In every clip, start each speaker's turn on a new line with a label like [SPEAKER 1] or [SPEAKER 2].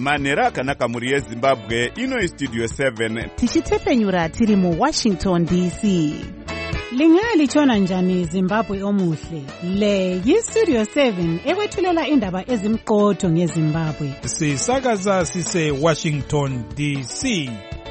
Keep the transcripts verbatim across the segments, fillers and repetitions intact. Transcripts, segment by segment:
[SPEAKER 1] manheru akanaka mhuri yezimbabwe. Ino istudio seven
[SPEAKER 2] tichitefenyura tiri muwashington D C.
[SPEAKER 3] Lingalitshona njani Zimbabwe omuhle? Le yistudio seven ekwethulela indaba ezimqotho ngeZimbabwe.
[SPEAKER 4] Sisakaza sise Washington D C.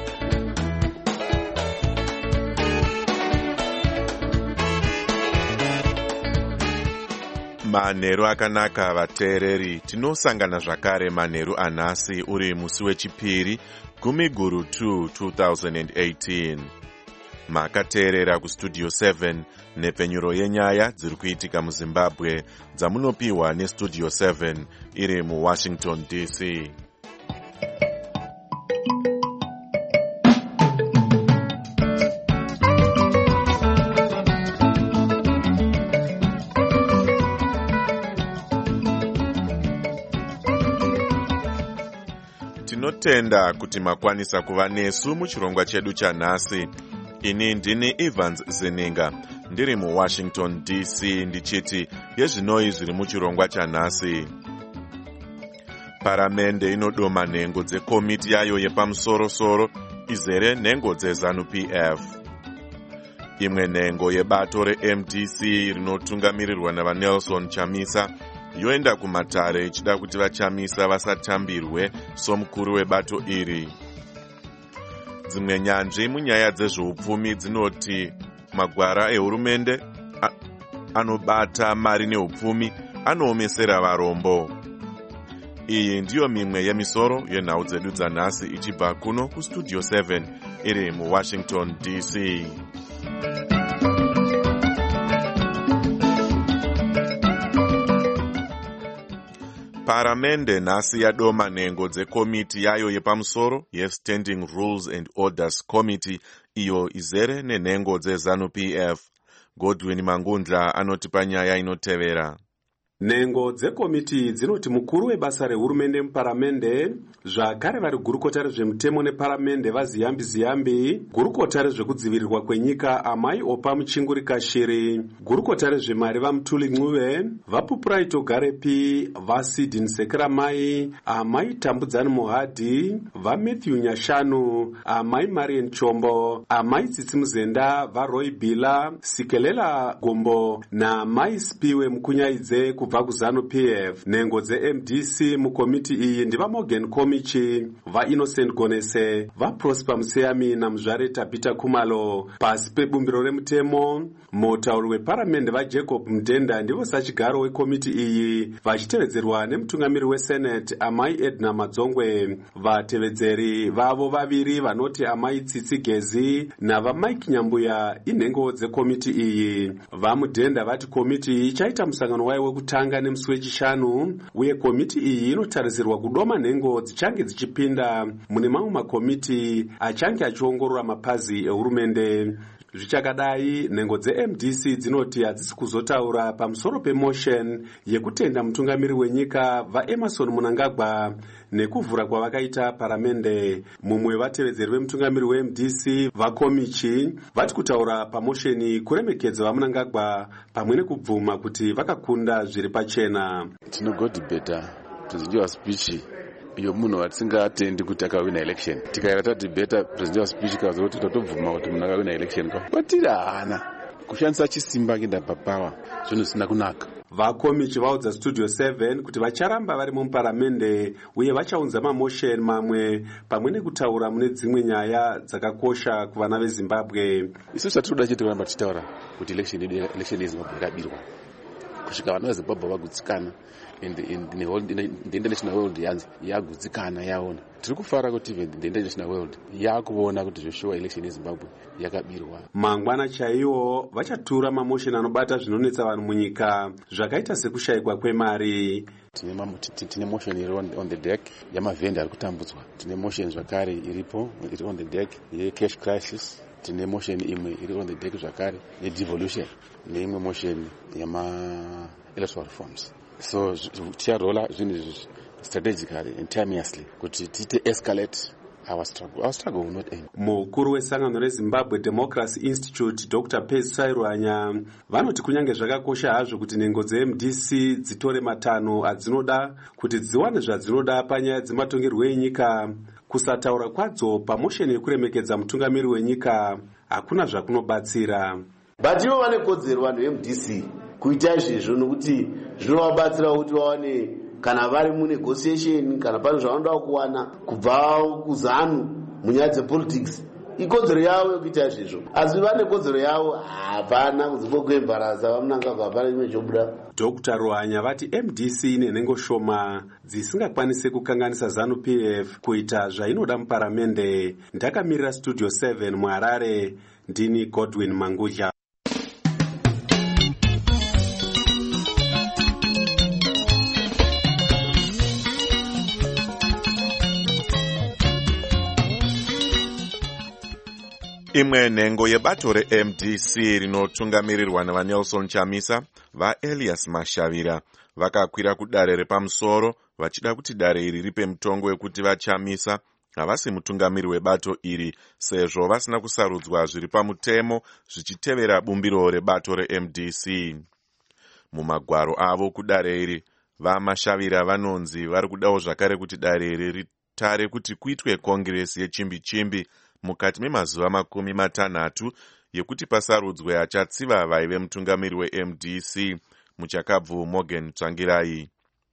[SPEAKER 5] Manheru akanaka vateereri, tinosangana zvakare manheru anhasi uri musi wechipiri gumi guru two two thousand eighteen. Makateerera kustudio seven nepfenyuro yenyaya dziri kuitika muZimbabwe dzamunopiwa nestudio seven iri muWashington D C. Tinotenda kuti makwanisa kuva nesu muchirongwa chedu chanhasi. Ini ndini Evans Zeninga, ndiri muWashington D C ndichiti yezvinoi zviri muchirongwa chanhasi. Paramende inodoma nhengo dzekomiti yayo yepamusoro-soro izere nhengo dzeZANU P F. Imwe nhengo yebato reM D C rinotungamirirwa navaNelson Chamisa yoenda kumatare ichida kuti vaChamisa vasatambirwe somukuru webato iri. Dzimwe nyanzvi munyaya dzezveupfumi dzinoti magwara ehurumende anobata mari neupfumi anoomesera varombo. Iyi ndiyo mimwe yemisoro yenhau dzedu dzanhasi ichibva kuno kustudio seven iri muWashington D C. Paramende nhasi yadoma nhengo dzekomiti yayo yepamusoro yeStanding Rules and Orders Committee iyo izere nenhengo dzeZANU P F. Godwin Mangundla anoti panyaya inotevera.
[SPEAKER 6] Nhengo dzekomiti dzinoti mukuru webasa rehurumende muparamende, zvakare vari gurukota rezvemutemo neparamende vaziyambi ziyambi, gurukota rezvekudzivirirwa kwenyika Amai Opa Muchinguri Kashiri, gurukota rezvemari vaMutuli Ncube, vaPupuraito Garepi, vaSidin Sekeramai, Amai Tambudzani Muhadhi, vaMatthew Nyashanu, Amai Marian Chombo, Amai Tsitsi Muzenda, vaRoy Bila, Sikelela Gombo na Amai Spiwe Mkunyaidze kubva kuZANU P F. Nhengo dzeM D C mukomiti iyi ndiva Morgan Komichi, vaInnocent Gonese, vaProsper Museyami naMuzvare Tabita Kumalo. Pasi pebumbiro remutemo, mutauri weparamende vaJacob Mudenda ndivo sachigaro wekomiti iyi, vachitevedzerwa nemutungamiri weSenate Amai Edna Madzongwe. Vatevedzeri vavo vaviri vanoti Amai Tsitsi Gezi navaMike Nyambuya inhengo dzekomiti iyi. VaMudenda vati komiti iyi ichaita musangano wayo wekutanga nemusi wechishanu, uye komiti iyi inotarisirwa kudoma nhengo dzichange dzichipinda mune mamwe makomiti achange achiongorora mapazi ehurumende. Zvichakadai, nhengo dzeM D C dzinoti hadzisi kuzotaura pamusoro pemotion yekutenda mutungamiri wenyika vaEmerson Mnangagwa nekuvhura kwavakaita paramende. Mumwe vatevedzeri vemutungamiri weM D C vaKomichi vati kutaura pamosheni kuremekedza vaMnangagwa pamwe nekubvuma kuti vakakunda zviri pachena.
[SPEAKER 7] Tinogodibeta presidential speech iyo munhu watingatendi kuti akawina election. Tikaera tadibeta presidential speech kazo kuti totobvuma kuti munhu akawina election kwa. Kwatiri hana kushandisa chisimba kuenda papower zvinhu zvisina kunaka.
[SPEAKER 6] VaKomichi vaudza studio seven kuti vacharamba vari muparamende uye vachaunza mamotion mamwe pamwe nekutaura mune dzimwe nyaya dzakakosha kuvana veZimbabwe.
[SPEAKER 7] Isu zvatinoda chete kuramba tichitaura kuti election election yeZimbabwe yakabirwa kusvika vana veZimbabwe vagutsikana the international world yanzi yagutsikana yaona. Tiri kufara kuti the international world yakuona kuti zveshuwa election yeZimbabwe yakabirwa.
[SPEAKER 6] Mangwana chaiwo vachatura mamotion anobata zvinonetsa vanhu munyika zvakaita sekushayikwa kwemari.
[SPEAKER 7] Tine motion iri on the deck yamavhenda ari kutambudzwa. Tine motion zvakare iripo iri on the deck yecash crisis. Tine motion imwe iri on the deck zvakare yedevolution neimwe motion yama electoral reforms. So ticharola zvinhu strategically and timelessly kuti tite escalate our struggle our struggle will not end.
[SPEAKER 6] Mukuru wesangano reZimbabwe Democracy Institute Doctor Pezisai Rwanya vanoti kunyange zvakakosha hazvo kuti nhengo dze-M D C dzitore matanho adzinoda kuti dziwane zvadzinoda panyaya dzematongerwo enyika, kusataura kwadzo pamosheni yekuremekedza mutungamiri wenyika hakuna zvakunobatsira.
[SPEAKER 8] But ivo vane kodzero vanhu ve-M D C kuita izvezvo nokuti zvinovabatsira kuti vawane kana vari munegotiation kana pane zvavanoda kuwana kubva kuzanu munyaya dzepolitics, ikodzero yavo yokuita izvezvo. Asi vane kodzero yavo hapana kudzimbogwembarasa vamunanga hapana imwe chobuda.
[SPEAKER 6] Doctor Rwanya vati M D C ine nhengo shoma dzisingakwanise kukanganisa ZANU P F kuita zvainoda muparamende. Ndakamirira Studio seven muHarare, ndini Godwin Manguja.
[SPEAKER 5] Imwe nhengo yebato re-M D C rinotungamirirwa navaNelson Chamisa, vaElias Mashavira vakakwira kudare repamusoro vachida kuti dare iri ripe mutongo wekuti vaChamisa havasi mutungamiri webato iri sezvo vasina kusarudzwa zviri pamutemo zvichitevera bumbiro rebato re-M D C. Mumagwaro avo kudare iri, vaMashavira vanonzi vari kudawo zvakare kuti dare iri ritare kuti kuitwe kongiresi yechimbi-chimbi mukati memazuva makumi matanhatu yekuti pasarudzwe achatsiva vaive mutungamiri we-M D C muchakabvu Morgan Tsvangirai.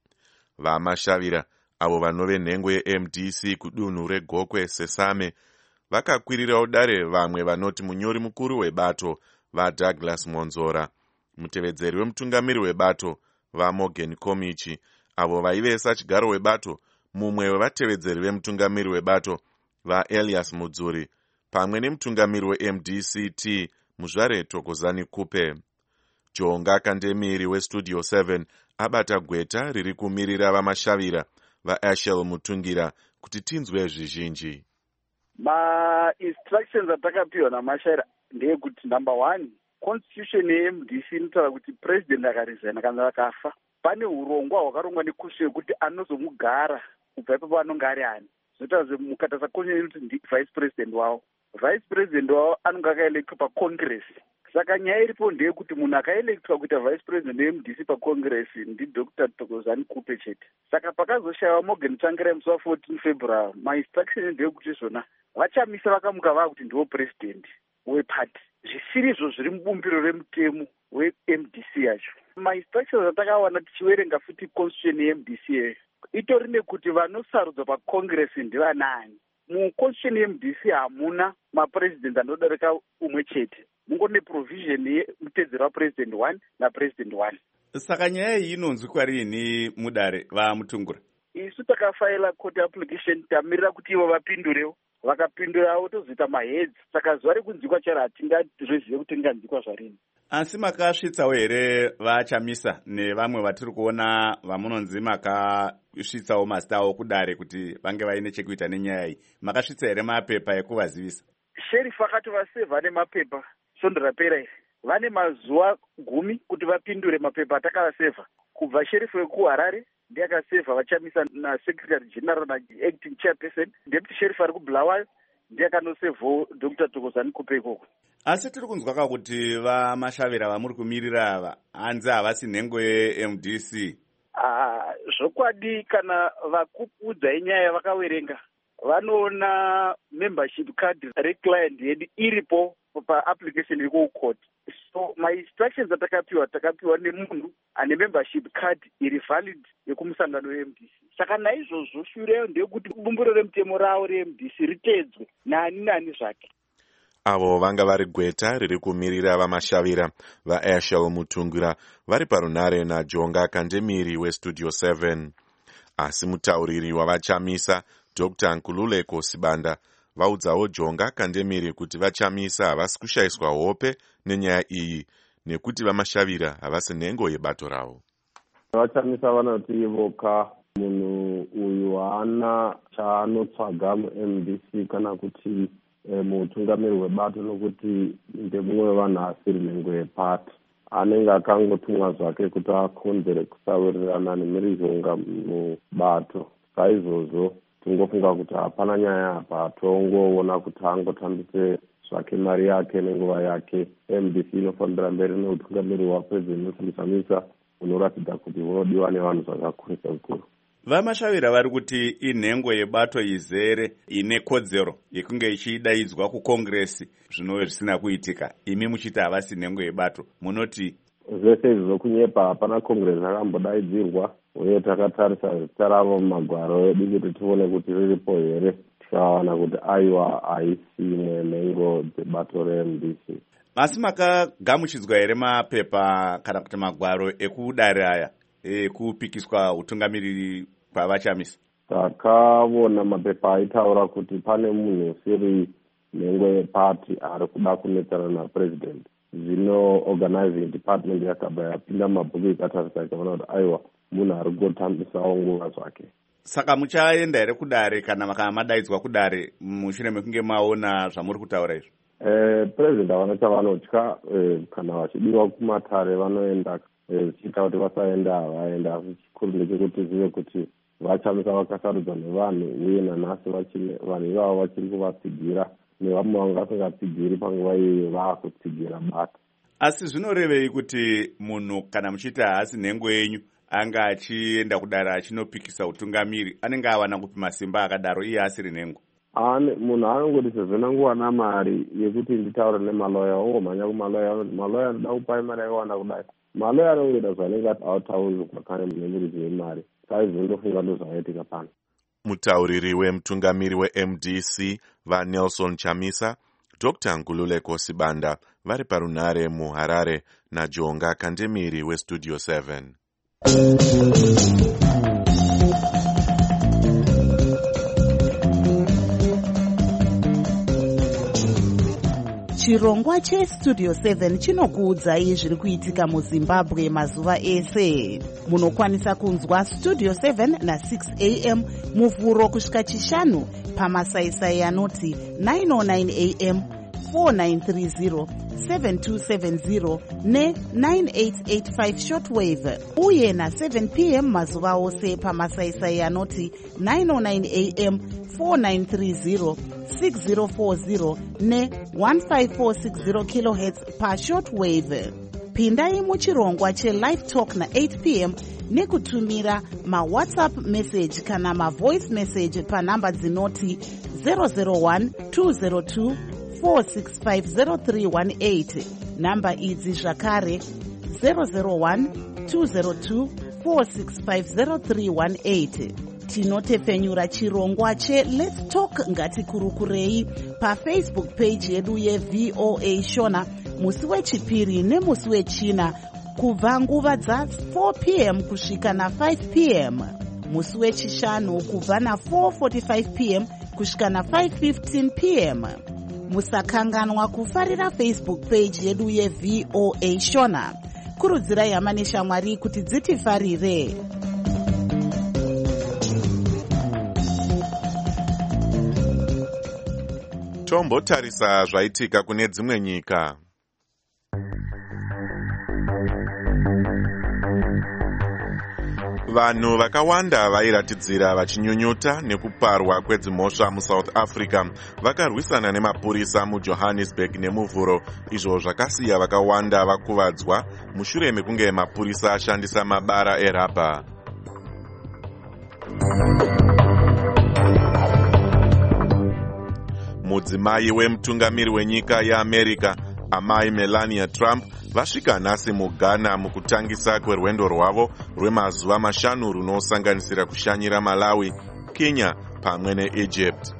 [SPEAKER 5] VaMashavira avo vanove nhengo ye-M D C kudunhu reGokwe Sesame vakakwirirawo dare vamwe vanoti munyori mukuru webato vaDouglas Monzora, mutevedzeri wemutungamiri webato vaMorgan Komichi, avo vaive sachigaro webato mumwe wevatevedzeri vemutungamiri webato vaElias Mudzuri, pamwe nemutungamiri we-M D C T Muzvare Thokozani Kupe. Jonga Kandemiri weStudio seven abata gweta riri kumirira vaMashavira vaAshel Mutungira kuti tinzwe zvizhinji.
[SPEAKER 9] Ma-instructions atakapiwa naMashavira ndeyekuti number one, constitution ye-M D C inotaura kuti president akaresigna kana akafa pane urongwa hwakarongwa nekushe yekuti anozomugara kubva ipapo anonge ari ani. Zvinotaura kuti mukatasa constitution kuti ndi vice president wavo. Vice president wavo anonge akaelektwa pacongress. Saka nyaya iripo ndeyekuti munhu akaelektwa kuita vice president we-M D C pacongress ndiDr Thokozani Kupe chete. Saka pakazoshayiwa Morgan Tsvangirai musi wa14 February, ma-instruction ndeyekuti zvona vaChamisa vakamuka vava kuti ndiwo president weparty. Zvisirizvo zviri mubumbiro remutemo we-M D C yacho. Ma-instructions atakawana tichiverenga futi constitution ye-M D C yeyo itori nekuti vanosarudzwa pacongress ndivanani. Muconstitution ye-M D C hamuna mapresident anodarika umwe chete. Mungone provision yemutedzero wapresident one napresident one.
[SPEAKER 1] Saka nyaya iyi inonzwi kwarini mudare vaMutungura?
[SPEAKER 9] Isu takafaila court application tamirira kuti ivo vapindurewo. Vakapindurawo tozoita maheads. Saka zuva rekunzwikwa charo hatingazvizive kuti tinganzwikwa zvarini.
[SPEAKER 1] Asi makasvitsawo here vaChamisa nevamwe vatiri kuona vamunonzi makasvitsawo mazita avo kudare kuti vange vaine chekuita nenyaya iyi? Makasvitsa here mapepa ekuvazivisa? Sheriff
[SPEAKER 9] akatovasevha nemapepa svondo rapera iri. Vane mazuva gumi kuti vapindure mapepa atakavasevha. Kubva sheriff wekuHarare ndiye akasevha vaChamisa naSecretary General naActing Chairperson. Deputy sheriff ari kuBulawayo ndiye akanosevhawo Dr Thokozani Kupe ikoko.
[SPEAKER 1] Asi tiri kunzwa kuti vaMashavira vamuri kumirira ava hanzi havasi nhengo ye-M D C.
[SPEAKER 9] Ah, zvokwadi kana vakuudza nyaya vakaverenga vanoona membership card reclient yedu iripo pa-application iri kucourt. So ma-instructions atakapiwa takapiwa nemunhu ane membership card iri valid yekumusangano we-M D C. Saka naizvozvo shureyo ndeyekuti bumbiro remutemo ravo re-M D C ritedzwe nani nani zvake.
[SPEAKER 5] Avo vanga vari gweta riri kumirira vaMashavira vaAshel Mutungira vari parunare naJonga Kandemiri weStudio seven. Asi mutauriri wavaChamisa Doctor Nkululeko Sibanda vaudzawo Jonga Kandemiri kuti vaChamisa havasi kushayiswa hope nenyaya iyi nekuti vaMashavira havasi nhengo yebato ravo.
[SPEAKER 10] VaChamisa vanoti voka munhu uyu haana chaanotsvaga mu-M D C kana kuti mutungamiri webato nokuti ndemumwe wevanhu asiri nhengo yepati. Anenge akangotumwa zvake kuti akonzere kusawirirana nemirizonga mubato. Saizvozvo tingofunga kuti hapana nyaya apa, tongoona kuti angotambise zvake mari yake nenguva yake. M D C inofambira mberi neutungamiri hwapresident Nelson Chamisa unoratidza kuti unodiwa nevanhu zvakakurisa zvikuru.
[SPEAKER 1] Vamashavira vari kuti inhengo yebato izere ine kodzero yekunge ichidaidzwa kukongresi zvino zvisina kuitika. Imi muchiti havasi nhengo yebato, munoti?
[SPEAKER 10] Zvese izvi zvokunyepa, hapana kongresi akambodaidzirwa, uye takatarisa zita ravo mumagwaro edu kuti tione kuti riripo here, tikawana kuti aiwa haisi imwe nhengo dzebato re-M D C.
[SPEAKER 1] Asi makagamuchidzwa here mapepa kana kuti magwaro ekudare aya ekupikiswa utungamiriri pavachamisa?
[SPEAKER 10] Takaona mapepa aitaura kuti pane munhu usiri nhengo yepati ari kuda kunetsana napresident. Zvino organizing department yakabva yapinda mabhuku ikatarisa ikaona kuti aiwa munhu ari kutambisawo nguva zvake.
[SPEAKER 1] Saka muchaenda here kudare kana makama madaidzwa kudare mushure mekunge maona zvamuri kutaura izvo?
[SPEAKER 10] Eh, president havana chavanotya, eh, kana vachidiwa kumatare vanoenda, zvichiita kuti vasaenda havaenda. Asi chikuru ndechekuti zive kuti vachamisa vakasarudzwa nevanhu, uye nanhasi vanhu ivavo vachiri kuvatsigira, nevamwe vanga vasingapigiri panguva iyoyo vaakutsigira bata.
[SPEAKER 1] Asi zvinorevei kuti munhu kana muchiti haasi nhengo yenyu anga achienda kudare achinopikisa utungamiri, anenge awana kupi masimba akadaro iye asiri nhengo?
[SPEAKER 10] Ane munhu anongoti sezvina nguwana mari yekuti nditaure nemaloya, ongomhanya kumaloya anoti maloya anoda kupai mari yakawanda kudai. Maloya anongoita zvanenge autaurirwa kane munemurudzi wemari. Saizondofunga ndozvaitika pano.
[SPEAKER 5] Mutauriri wemutungamiri we-M D C vaNelson Chamisa, Doctor Ngululeko Sibanda vari parunhare muHarare naJonga Kandemiri weStudio seven.
[SPEAKER 2] Chirongwa cheStudio seven chinokuudzai zviri kuitika muZimbabwe mazuva ese. Munokwanisa kunzwa Studio seven na six a m muvhuro kusvika chishanu pamasaisai anoti nine oh nine a m, four nine three zero, seven two seven zero ne nine eight eight five shortwave, uye na seven p m mazuva ose pamasaisai anoti nine oh nine a m, four nine three zero, six zero four zero ne one five four six zero kilohertz pa shortwave. Pindai muchirongwa che-live talk na eight p m nekutumira ma-WhatsApp message kana ma-voice message pa namba dzinoti zero zero one two zero two four six five zero three one eight. Namba idzi zvakare zero zero one two zero two four six five zero three one eight. Tinotefenyura chirongwa che Let's Talk Ngatikurukurei paFacebook page yedu ye-V O A Shona musi wechipiri nemusi wechina kubva nguva dza four p m kusvika na five p m, musi wechishanu kubva na four forty-five p m kusvika na five fifteen p m. Musakanganwa kufarira Facebook page yedu ye-V O A Shona. Kurudzirai hama neshamwari kuti dzitifarire.
[SPEAKER 5] Tombotarisa zvaitika kune dzimwe nyika. Vanhu vakawanda vairatidzira vachinyunyuta nekuparwa kwedzimhosva muSouth Africa vakarwisana nemapurisa muJohannesburg nemuvhuro, izvo zvakasiya vakawanda vakuvadzwa mushure mekunge mapurisa ashandisa mabara erabha. Mudzimai wemutungamiri wenyika yeAmerica, amai Melania Trump, vasvika nhasi muGhana mukutangisa kwerwendo rwavo rwemazuva mashanu runosanganisira kushanyira Malawi, Kenya pamwe neEgypt.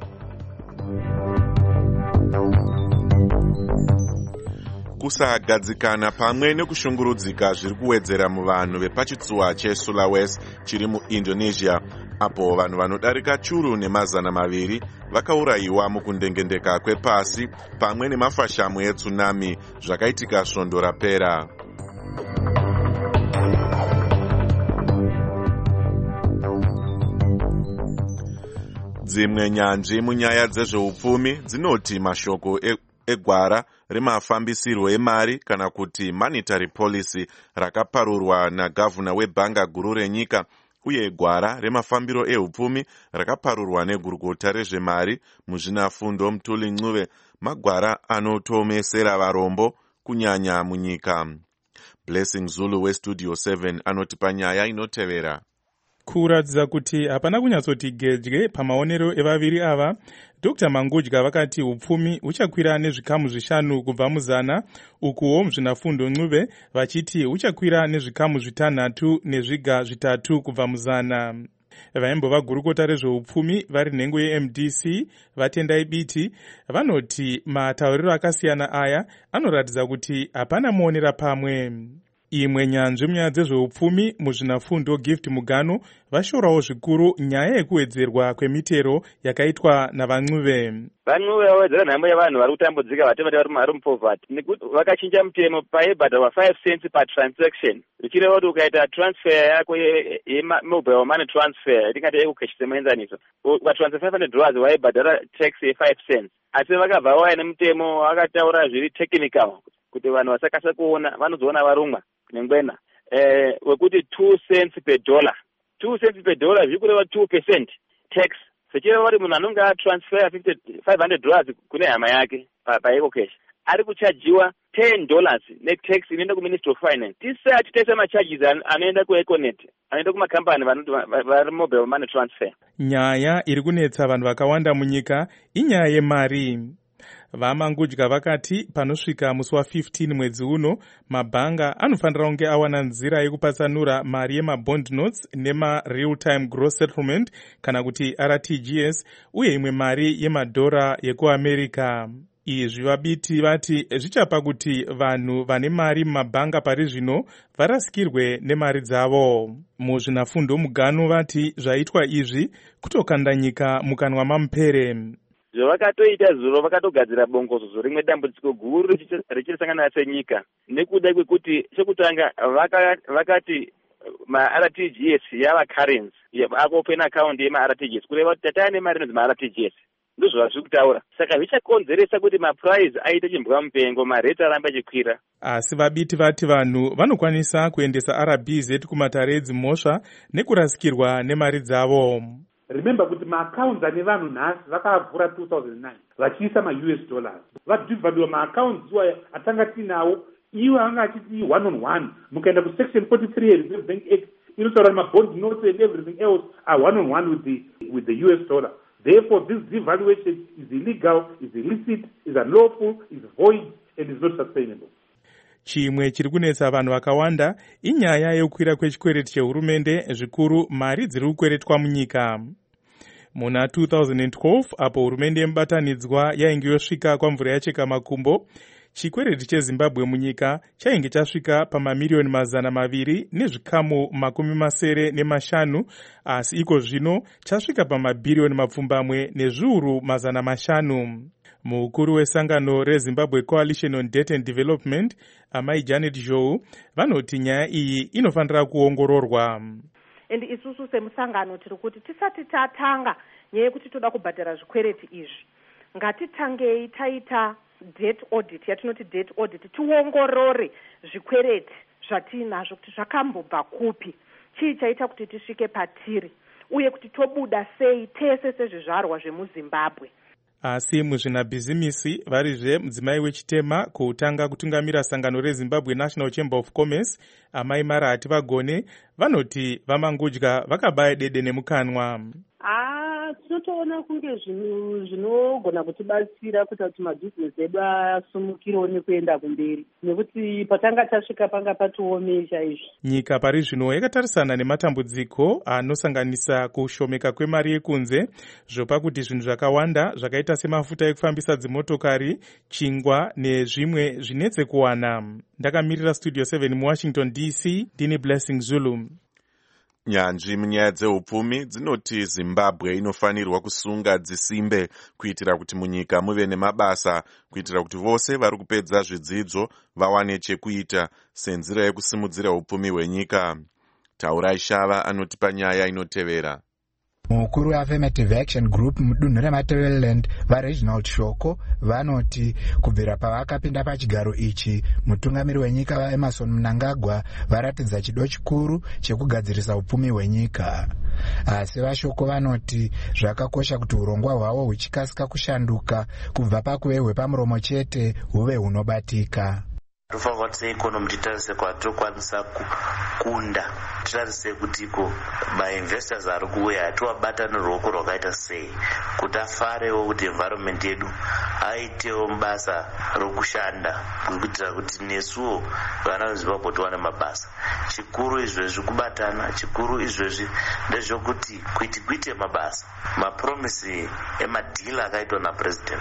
[SPEAKER 5] Kusagadzikana pamwe nekushungurudzika zviri kuwedzera muvanhu vepachitsuwa cheSulawesi chiri muIndonesia, apo vanhu vanodarika churu nemazana maviri vakaurayiwa mukundengendeka kwepasi pamwe nemafashamu etsunami zvakaitika svondo rapera. Dzimwe nyanzvi munyaya dzezveupfumi dzinoti mashoko e egwara remafambisirwo emari kana kuti monetary policy rakaparurwa nagavhuna webhanga guru renyika uye gwara remafambiro ehupfumi rakaparurwa negurukota rezvemari muzvinafundo Mutuli Ncube magwara anotomesera varombo kunyanya munyika. Blessing Zulu weStudio seven anoti panyaya inotevera.
[SPEAKER 4] Kuratidza kuti hapana kunyatsoti gedye pamaonero evaviri ava, Dr Mangudya vakati hupfumi huchakwira nezvikamu zvishanu kubva muzana, ukuwo muzvinafundo Ncube vachiti huchakwira nezvikamu zvitanhatu nezviga zvitatu kubva muzana. Vaimbova gurukota rezveupfumi vari nhengo yeM D C vatendai biti vanoti matauriro akasiyana aya anoratidza kuti hapana muonera pamwe. Imwe nyanzvi munyaya dzezveupfumi muzvinafundo Gift Mugano vashorawo zvikuru nyaya yekuwedzerwa kwemitero yakaitwa navaNcube.
[SPEAKER 11] VaNcube vawedzera nhamo yavanhu vari kutambudzika vatema vari vari mupoverty nekuti vakachinja mutemo paibhadharwa five cents per transaction, zvichireva kuti ukaita transfer yako yemobile money transfer yatingati yekucash semuenzaniso ukatransfer five hundred dollars waibhadhara tax ye-five cents. Asi vakabva vauya nemutemo vakataura zviri technical kuti vanhu vasakasa kuona vanozoona varumwa nengwena eh wekuti two cents per dollar two cents per dollar zviri kureva two percent tax, zvichireva kuti munhu anonge atransfer five hundred dollars kune hama yake paecocash ari kuchajiwa ten dollars netax inoenda kuministry of finance. Tisati taisa macharges anoenda kueconet anoenda kumakambani vari mobile money transfer.
[SPEAKER 4] Nyaya iri kunetsa vanhu vakawanda munyika inyaya yemari. VaMangudya vakati panosvika musi wa15 mwedzi uno mabhanga anofanira kunge awana nzira yekupatsanura mari yemabond notes nema-real time gross settlement kana kuti R T G S uye imwe mari yemadhora yekuAmerica. Izvi vabiti vati zvichapa kuti vanhu vane mari mumabhanga pari zvino varasikirwe nemari dzavo. Muzvinafundo Mugano vati zvaitwa izvi kutokanda nyika mukanwa mamupere.
[SPEAKER 11] Zvavakatoita zuro vakatogadzira bongozozo rimwe dambudziko guru richirisangana senyika nekuda kwekuti chekutanga vakati ma-R T G S yava currency akuopen account yema-R T G S kureva kuti tatane mari inonzi ma-R T G S ndizvo zvazviri kutaura, saka zvichakonzeresa kuti maprice aite chimbwa mupengo, marate aramba achikwira.
[SPEAKER 4] Asi vabiti vati vanhu vanokwanisa kuendesa R B Z kumatare edzimhosva nekurasikirwa nemari dzavo.
[SPEAKER 12] Remember kuti ma-accounts ane vanhu nhasi vakavhura two thousand nine vachiisa ma-U S dollars vadhivhadhiwa ma-accounts iwa atanga tinawo iwo anga achiti one on one. Mukaenda kusection forty-three yeReserve Bank Act inotaura ma-bond notes and everything else are one on one with the with the U S dollar. Therefore this devaluation is illegal, is illicit, is unlawful, is void and is not sustainable.
[SPEAKER 4] Chimwe chiri kunetsa vanhu vakawanda inyaya yekukwira kwechikwereti chehurumende, zvikuru mari dziri kukweretwa munyika. Muna two thousand twelve apo hurumende yemubatanidzwa yainge yosvika kwamvura yacheka makumbo, chikwereti cheZimbabwe munyika chainge chasvika pamamiliyoni mazana maviri nezvikamu makumi masere nemashanu, asi iko zvino chasvika pamabhiriyoni mapfumbamwe nezviuru mazana mashanu. Mukuru wesangano reZimbabwe Coalition on Debt and Development, Amai Janet Zhou, vanoti nyaya iyi inofanira kuongororwa.
[SPEAKER 13] And isusu semusangano tiri kuti tisati tatanga nyaya yekuti toda kubhadhara zvikwereti izvi, ngatitangei taita debt audit yatinoti debt audit, tiongorore zvikwereti zvatinazvo kuti zvakambobva kupi, chii chaita kuti tisvike patiri, uye kuti tobuda sei tese sezvizvarwa zvemuZimbabwe.
[SPEAKER 4] Asi muzvinabhizimisi varizve mudzimai wechitema kuutanga kutungamira sangano reZimbabwe National Chamber of Commerce, Amai Marati Vagone, vanoti vaMangudya vakabaya dede nemukanwa.
[SPEAKER 14] Ah, tinotoona kunge zvinogona kutibatsira kuti mabhizinesi edu asumukirewo nekuenda kumberi, nekuti patanga tasvika panga patiomesha izvi.
[SPEAKER 4] Nyika pari zvino yakatarisana nematambudziko anosanganisa kushomeka kwemari yekunze, zvopa kuti zvinhu zvakawanda zvakaita semafuta ekufambisa dzimotokari, chingwa nezvimwe zvinetse kuwana. Ndakamirira Studio seven muWashington D C, ndini Blessing Zulu.
[SPEAKER 5] Nyanzvi munyaya dzeupfumi dzinoti Zimbabwe inofanirwa kusunga dzisimbe kuitira kuti munyika muve nemabasa, kuitira kuti vose vari kupedza zvidzidzo vawane chekuita senzira yekusimudzira upfumi hwenyika. Taurai Shava anoti panyaya inotevera.
[SPEAKER 15] mukuru weaffirmative action group mudunhu remateveland vareginald shoko vanoti kubvira pavakapinda pachigaro ichi mutungamiri wenyika vaemerson mnangagwa varatidza chido chikuru chekugadzirisa upfumi hwenyika. Asi vashoko vanoti zvakakosha kuti urongwa hwavo huchikasika kushanduka kubva pakuve hwepamuromo chete huve hunobatika.
[SPEAKER 8] tofanirwa kuti seikonomi titarise kwatinokwanisa kukunda, titarise kutiko mainvestors ari kuuya atiwabata neruoko rwakaita sei kuti afarewo kuti environment yedu aitewo mabasa rokushanda kuitira kuti nesuwo vana vezimbabwe tiwane mabasa. Chikuru izvezvi kubatana, chikuru izvezvi ndezvokuti kuiti kuite mabasa mapromisi emadhila akaitwa napresident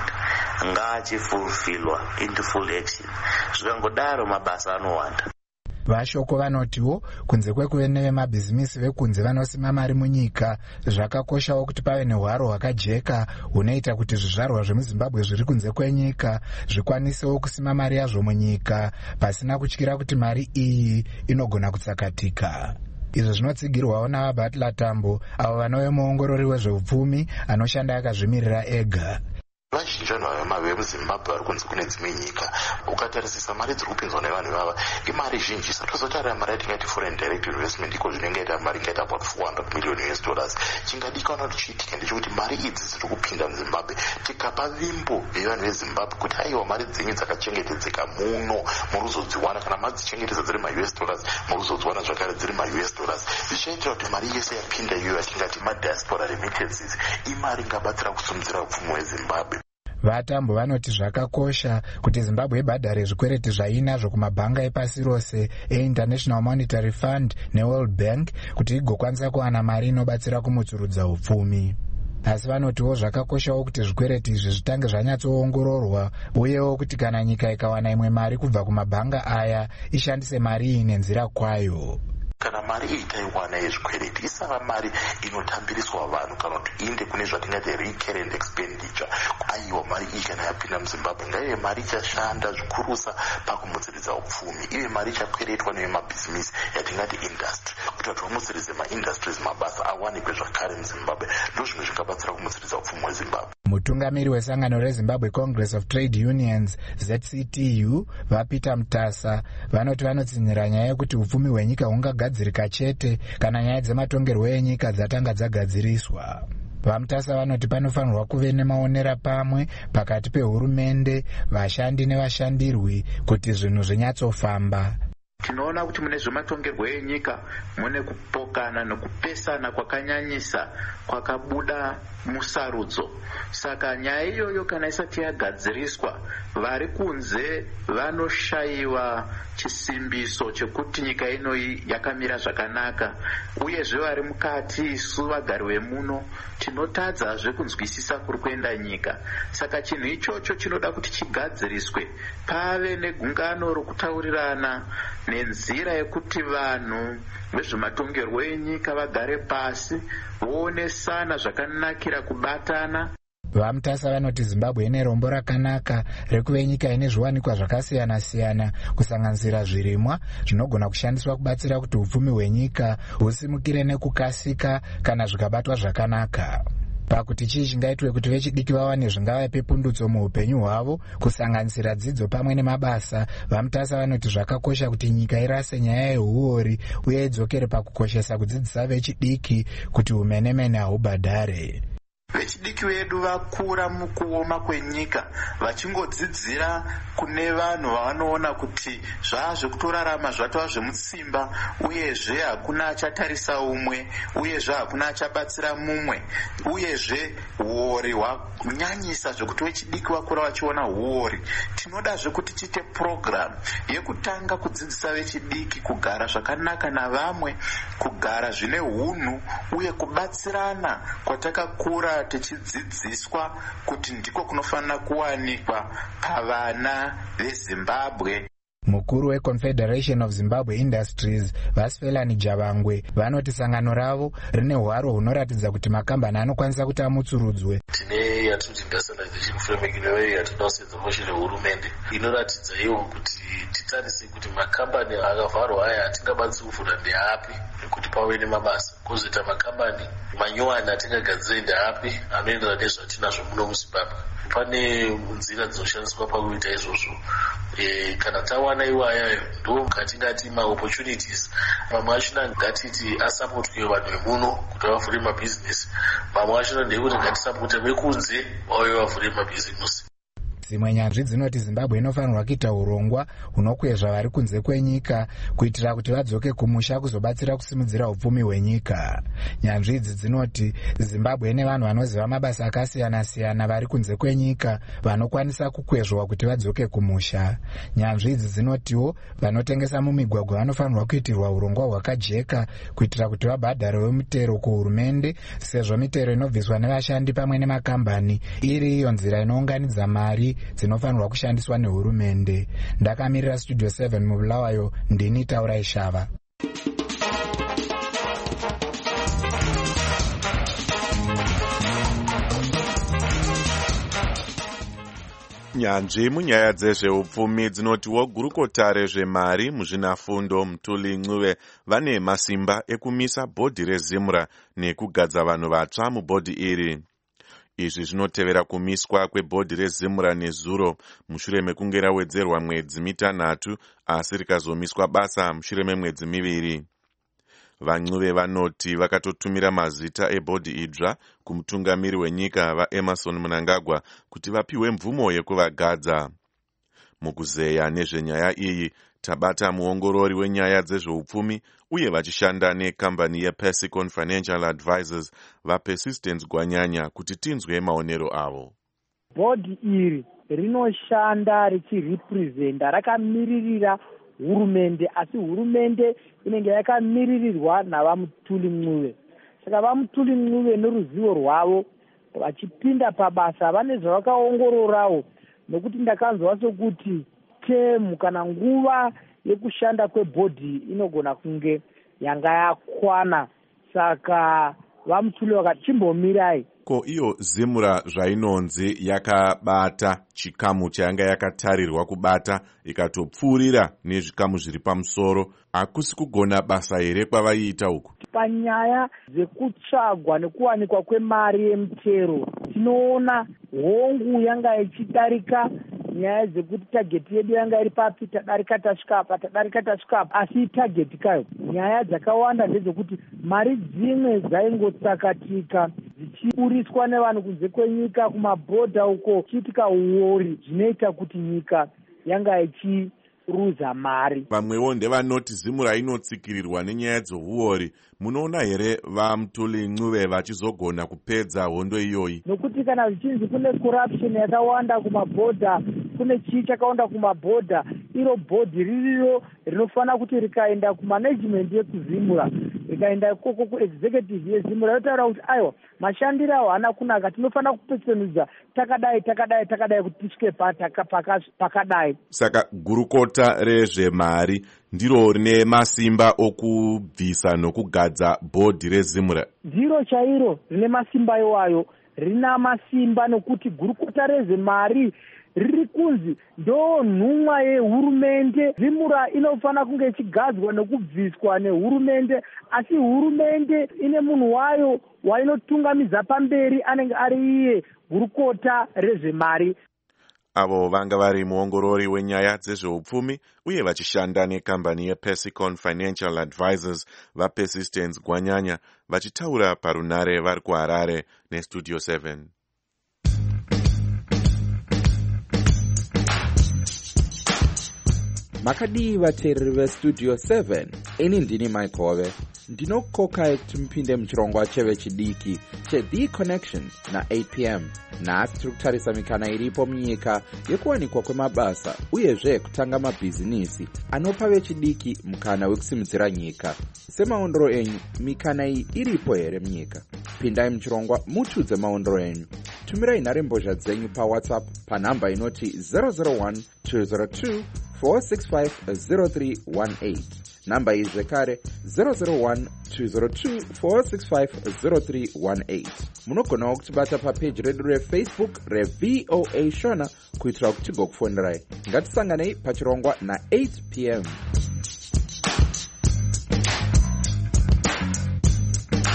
[SPEAKER 8] ngaachifulfilwa into full action. Zvikangodaro mabasa anowanda.
[SPEAKER 15] Vashoko vanotiwo kunze kwekuve nevemabhizimisi vekunze vanosima mari munyika, zvakakoshawo kuti pave nehwaro hwakajeka hunoita kuti zvizvarwa zvemuzimbabwe zviri kunze kwenyika zvikwanisewo kusima mari yazvo munyika pasina kutyira kuti mari iyi inogona kutsakatika. Izvo zvinotsigirwawo navaButler Tambo, avo vanove muongorori wezveupfumi anoshanda akazvimirira ega.
[SPEAKER 16] Vazhinji vanhu vemuzimbabwe vari kunze kune dzimwe nyika, ukatarisisa mari dziri kupinzwa nevanhu ivava imari zhinji. Satozotarira mari yatingati foreign direct investment iko zvinengaita mari ingaita about four hundred million U S dollars. Chingadikana kuti chiitike ndechekuti mari idzi dziri kupinda muzimbabwe tikapa vimbo yevanhu vezimbabwe kuti aiwa mari dzenyu dzakachengetedzeka muno muruzodziwana, kana madzichengetedza dziri ma U S dollars muruzodziwana zvakare dziri ma U S dollars. Zvichaitira kuti mari yese yapinda iyoyo yatingati madiaspora remittances imari ingabatsira kusimudzira upfumi hwezimbabwe.
[SPEAKER 15] Vatambo vanoti zvakakosha kuti Zimbabwe ibhadhare zvikwereti zvainazvo kumabhanga epasi rose eInternational Monetary Fund neWorld Bank kuti igokwanisa kuwana mari inobatsira kumutsurudza upfumi. Asi vanotiwo zvakakoshawo kuti zvikwereti izvi zvitange zvanyatsoongororwa uyewo kuti kana nyika ikawana imwe mari kubva kumabhanga aya ishandise mari iyi nenzira kwayo.
[SPEAKER 16] Kana mari iyi taiwana yezvikwereti isava mari inotambiriswa vanhu kana kuti inde kune zvatingati recurrent expenditure. Aiwa mari iyi kana yapinda muzimbabwe ngaive mari ichashanda zvikurusa pakumutsiridza upfumi, ive mari ichakweretwa nevemabhizimisi yatingati industry kuti vati vamutsiridze maindustries mabasa awanikwe zvakare muzimbabwe. Ndo zvimwe zvingabatsira kumutsiridza upfumi hwezimbabwe.
[SPEAKER 15] Mutungamiri wesangano reZimbabwe Congress of Trade Unions Z C T U vaPeter Mutasa vanoti vanotsinyira nyaya yekuti upfumi hwenyika hungagadzirika chete kana nyaya dzematongerwo enyika dzatanga dzagadziriswa. VaMutasa vanoti panofanirwa kuve nemaonera pamwe pakati pehurumende, vashandi nevashandirwi kuti zvinhu zvinyatsofamba.
[SPEAKER 17] Tinoona kuti mune zvematongerwo enyika mune kupokana nekupesana kwakanyanyisa kwakabuda musarudzo. Saka nyaya iyoyo kana isati yagadziriswa, vari kunze vanoshayiwa chisimbiso chekuti nyika ino yakamira zvakanaka, uyezve vari mukati isu vagari vemuno tinotadzazve kunzwisisa kuri kuenda nyika. Saka chinhu ichocho chinoda kuti chigadziriswe, pave negungano rokutaurirana nenzira yekuti vanhu vezvematongerwo enyika vagare pasi voonesana zvakanakira kubatana.
[SPEAKER 15] VaMutasa vanoti Zimbabwe ine rombo rakanaka rekuve nyika ine zviwanikwa zvakasiyana-siyana kusanganisira zvirimwa zvinogona kushandiswa kubatsira kuti upfumi hwenyika husimukire nekukasika kana zvikabatwa zvakanaka. Pakuti chii chingaitwe kuti vechidiki vawane zvingava pepundutso muupenyu hwavo kusanganisira dzidzo pamwe nemabasa, VaMutasa vanoti zvakakosha kuti nyika irase nyaya yehuori uye idzokere pakukoshesa kudzidzisa vechidiki kuti umenemene hahubhadhare.
[SPEAKER 17] Vechidiki vedu vakura mukuoma kwenyika vachingodzidzira kune vanhu vanoona kuti zvazvekutorarama zvatova zvemutsimba, uyezve hakuna achatarisa umwe, uyezve hakuna achabatsira mumwe, uyezve huori hwanyanyisa zvekuti vechidiki vakura vachiona huori. Tinodazve kuti tiite program yekutanga kudzidzisa vechidiki kugara zvakanaka navamwe, kugara zvine hunhu uye kubatsirana kwatakakura tichidzidziswa kuti ndiko kunofanira kuwanikwa pavana veZimbabwe.
[SPEAKER 15] Mukuru weConfederation of Zimbabwe Industries Vasfelani Javangwe vanoti sangano ravo rine hwaro hunoratidza kuti makambani anokwanisa kuti amutsurudzwe.
[SPEAKER 18] Tine yatinoti industrialization framework inowe yatinosenza moshini hurumende inoratidza iwo kuti titarise kuti makambani akavharwa aya atingabatsi kuvhura ndeapi nekuti pave nemabasa. kwozoita makambani manyowani atingagadzire ndeapi anoenderana nezvatinazvo muno muzimbabwe. Pane nzira dzinoshandiswa pakuita izvozvo. E, kana tawana iwayayo ndo katingati maopportunities. Mamwe achona ngatiti asapotwe vanhu vemuno kuti vavhure mabhizinesi, mamwe achona ndekuti ngatisapote vekunze vauye vavhure mabhizinesi.
[SPEAKER 15] Dzimwe nyanzvi dzinoti Zimbabwe inofanirwa kuita urongwa hunokwezva vari kunze kwenyika kuitira kuti vadzoke kumusha kuzobatsira kusimudzira upfumi hwenyika. Nyanzvi idzi dzinoti Zimbabwe ine vanhu vanoziva mabasa akasiyana-siyana vari kunze kwenyika vanokwanisa kukwezvwa kuti vadzoke kumusha. Nyanzvi idzi dzinotiwo vanotengesa mumigwagwa vanofanirwa kuitirwa urongwa hwakajeka kuitira kuti vabhadharewo mitero kuhurumende, sezvo mitero inobviswa nevashandi pamwe nemakambani iri iyo nzira inounganidza mari dzinofanirwa kushandiswa nehurumende. Ndakamirira Studio seven mubulawayo, ndini Taurai Shava.
[SPEAKER 5] Nyanzvi munyaya dzezveupfumi dzinotiwo gurukota rezvemari muzvinafundo Mutuli Ncube vane masimba ekumisa bhodhi rezimura nekugadza vanhu vatsva mubhodhi iri. Izvi zvinotevera kumiswa kwebhodhi rezimura nezuro mushure mekunge rawedzerwa mwedzi mitanhatu asi rikazomiswa basa mushure memwedzi miviri. VaNcube vanoti vakatotumira mazita ebhodhi idzva kumutungamiri wenyika vaEmmerson Mnangagwa kuti vapiwe mvumo yekuvagadza. Mukuzeya nezvenyaya iyi tabata muongorori wenyaya dzezveupfumi uye vachishanda nekambani yePersicon Financial Advisors vaPersistence Gwanyanya kuti tinzwe maonero avo.
[SPEAKER 19] Bhodhi iri rinoshanda richirepresenta, rakamiririra hurumende, asi hurumende inenge yakamiririrwa navaMutuli Ncube. Saka vaMutuli Ncube neruzivo rwavo vachipinda pabasa vane zvavakaongororawo, nokuti ndakanzwa sokuti temu kana nguva yekushanda kwebhodhi inogona kunge yanga yakwana, saka vaMutuli vakati chimbomirai.
[SPEAKER 5] Ko iyo zimura zvainonzi yakabata chikamu chayanga yakatarirwa kubata ikatopfuurira nezvikamu zviri pamusoro, hakusi kugona basa here kwavaiita uku?
[SPEAKER 19] Panyaya dzekutsvagwa nekuwanikwa kwemari yemitero tinoona hongu yanga ichidarika nyaya dzekuti tageti yedu yanga iri papi, tadarika tasvika apa, tadarika tasvika apa, asi tageti kayo. Nyaya dzakawanda ndedzekuti mari dzimwe dzaingotsakatika dzichiburiswa nevanhu kunze kwenyika kumabhodha uko, chiitika uori zvinoita kuti nyika yanga ichiruza mari.
[SPEAKER 5] Vamwewo ndevanoti zimura inotsikirirwa nenyaya dzouori. Munoona here vaMutuli Ncube vachizogona kupedza hondo iyoyi?
[SPEAKER 19] Nokuti kana zvichinzi kune corruption yakawanda kumabhodha, kune chii chakawanda kumabhodha, iro bhodhi ririro rinofanira kuti rikaenda kumanagement yekuzimura, rikaenda ikoko kuexecutive yezimura, yotaura kuti aiwa mashandiro awo haana kunaka, tinofanira kupetsenudza takadai takadai takadai kuti tisvike pakadai.
[SPEAKER 5] Saka gurukota rezvemari ndiro rine masimba okubvisa nokugadza bhodhi rezimura?
[SPEAKER 19] Ndiro chairo rine masimba iwayo, rina masimba nokuti gurukota rezvemari riri kunzi ndo nhumwa yehurumende. Zimura inofanira kunge ichigadzwa nekubviswa nehurumende, asi hurumende ine munhu wayo wainotungamidza pamberi anenge ari iye gurukota rezvemari.
[SPEAKER 5] Avo vanga vari muongorori wenyaya dzezveupfumi uye vachishanda nekambani yePersicon Financial Advisors vaPersistence Gwanyanya vachitaura parunare vari kuHarare neStudio seven.
[SPEAKER 20] Makadii vateereri veStudio seven, ini ndini Mike Hove. Ndinokokai kuti mupinde muchirongwa chevechidiki cheThe Connection na eight p m nhasi tiri kutarisa mikana iripo munyika yekuwanikwa kwemabasa uyezve kutanga mabhizinisi anopa vechidiki mukana wekusimudzira nyika. Semaondero enyu, mikana iyi iripo here munyika? Pindai muchirongwa mutudze maondero enyu. Tumirai nharembozha dzenyu paWhatsApp panhamba inoti zero zero one two zero two four six five zero three one eight. Namba iyi zvekare zero zero one two zero two four six five zero three one eight. Munogonawo kutibata papeji redu reFacebook reV O A Shona kuitira kuti tigokufonerai. Ngatisanganei pachirongwa na eight p m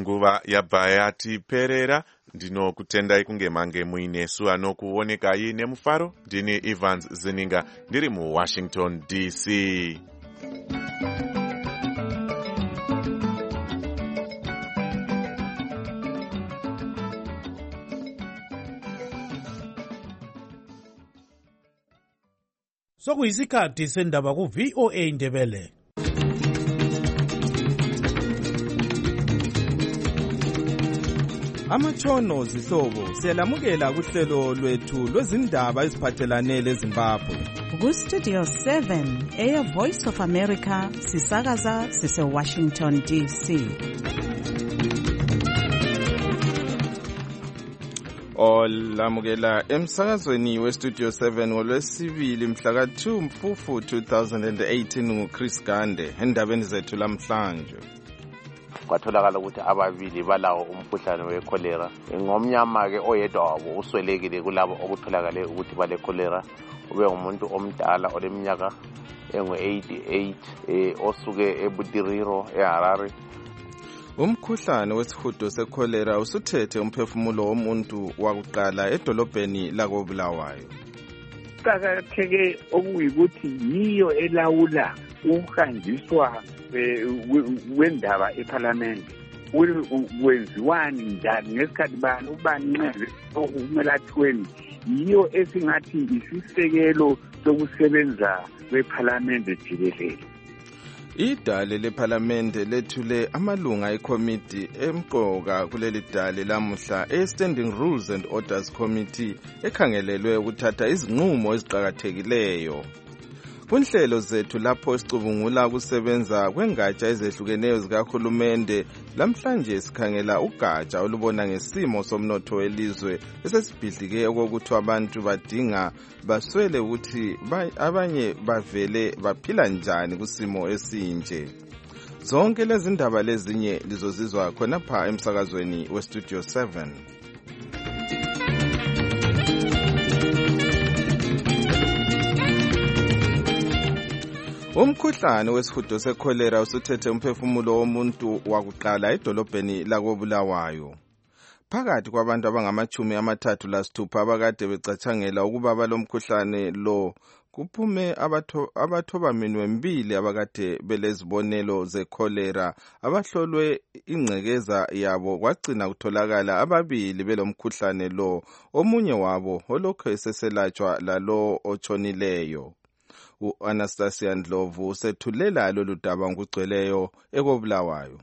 [SPEAKER 5] nguva yabva yatiperera. Ndinokutendai kunge mange muinesu anokuonekai nemufaro. Ndini Evans Zininga ndiri muWashington D C.
[SPEAKER 21] Sokuyisikhathi sendaba ku V O A Ndebele.
[SPEAKER 22] Amatshono zihlobo siyalamukela kuhlelo lwethu lwezindaba eziphathelane leZimbabwe.
[SPEAKER 2] Ku Studio seven eya Voice of America sisakaza sise Washington D C.
[SPEAKER 22] Olamukela emsakazweni we Studio seven ngolwesibili mhla ka two Mfufu two thousand eighteen nguChris Gande endabeni zethu lamhlanje.
[SPEAKER 23] Kwatholakala ukuthi ababili balawo umkhuhlane wecholera. Ngomnyama ke oyedwa wabo uswelekile kulabo okutholakale ukuthi bale cholera. Ube umuntu omdala oleminyaka engu eighty-eight eh osuke eButiriro eHarare.
[SPEAKER 22] Umkhuhlane wesihudo secholera usuthethe umphefumulo womuntu wakuqala edolobheni lakoBulawayo.
[SPEAKER 24] Kuqakatheke okuyikuthi yiyo elawula ukuhanjiswa wendaba eParliament. Wenziwani njani ngesikhathi bani ubanqeze okumelathweni yiyo esingathi isisekelo sokusebenza kweParliament jikelele.
[SPEAKER 22] Idale leParliamente lethule amalunga eCommittee emqoka kuleli dale lamuhla eStanding Rules and Orders Committee ekhangelelwe ukuthatha izinqumo eziqhakathekileyo. Kunhlelo zethu lapho sicubungula ukusebenza kwengatsha ezehlukeneyo zikahulumende, lamhlanje sikhangela ugatsha olubona ngesimo somnotho welizwe esesibhidlike okokuthi abantu badinga baswele ukuthi abanye bavele baphila njani kusimo esinje. Zonke lezi ndaba lezinye lizozizwa khonapha emsakazweni we Studio seven. Umkhuhlane wesihudo secholera usuthethe umphefumulo womuntu wakuqala edolobheni lakoBulawayo. Phakathi kwabantu abangamachumi amathathu lasithupha abakade becathangela ukuba balomkhuhlane lo kuphume abathoba minwe mbili abakade belezibonelo zecholera abahlolwe ingcekeza yabo kwagcina kutholakala ababili belomkhuhlane lo, omunye wabo olokhu eseselatshwa lalo otshonileyo. U-Anastasia Ndlovu usethulela lolu daba ngokugcweleyo ekoBulawayo.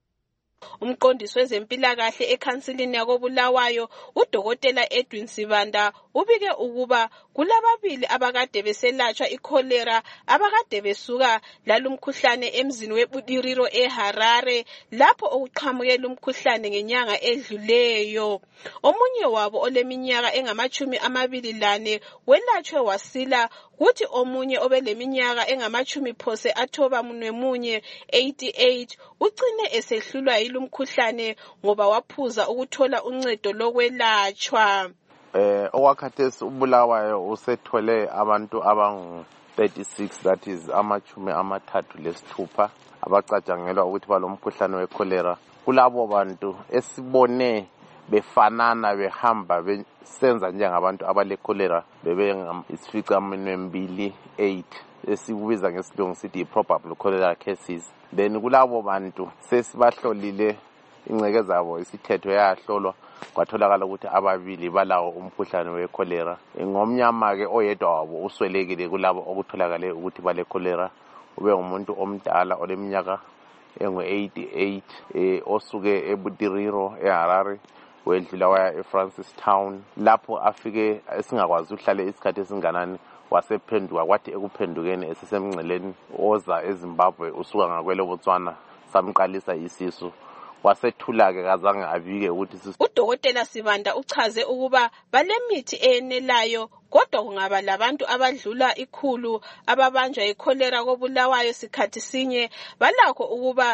[SPEAKER 25] Umqondisi wezempilakahle ekhansilini yakoBulawayo uDokotela Edwin Sibanda ubike ukuba kulababili abakade beselatshwa icholera abakade besuka lalumkhuhlane emzini weButiriro eHarare lapho okuqhamukela umkhuhlane ngenyanga edluleyo. Omunye wabo oleminyaka engamachumi amabili lane welatshwe wasila, kuthi omunye obeleminyaka engamachumi phose athoba munwe munye eighty-eight ucine esehlulwa yilumkhuhlane ngoba waphuza ukuthola uncedo lokwelatshwa.
[SPEAKER 23] Eh owakhathesi uBulawayo usethole abantu abangu thirty-six, that is amachumi amathathu lesithupha abacatshangelwa ukuthi balomkhuhlane wecholera. Kulabo bantu esibone befanana behamba besenza njengabantu abale cholera bebe isifica minwe mbili eight esikubiza ngesilungu sithi probable cholera cases. Then kulabo bantu sesibahlolile ingcekeza zabo isithetho yahlolwa kwatholakala ukuthi ababili balawo umkhuhlane wecholera. Ngomnyama ke oyedwa wabo uswelekile kulabo okutholakale ukuthi bale cholera. Ube umuntu omdala oleminyaka engu eighty-eight eh osuke eButiriro eHarare wedlula waya eFrancis Town lapho afike esingakwazi uhlale isikhathi esinganani wasephenduka kwathi ekuphendukeni esisemngceleni oza eZimbabwe usuka ngakwele Botswana samqalisa isisu wasethula ke kazange abike ukuthi
[SPEAKER 25] uDokotela Sibanda uchaze ukuba balemithi enelayo kodwa kungaba labantu abadlula ikhulu ababanjwa icholera koBulawayo sikhathi sinye balakho ukuba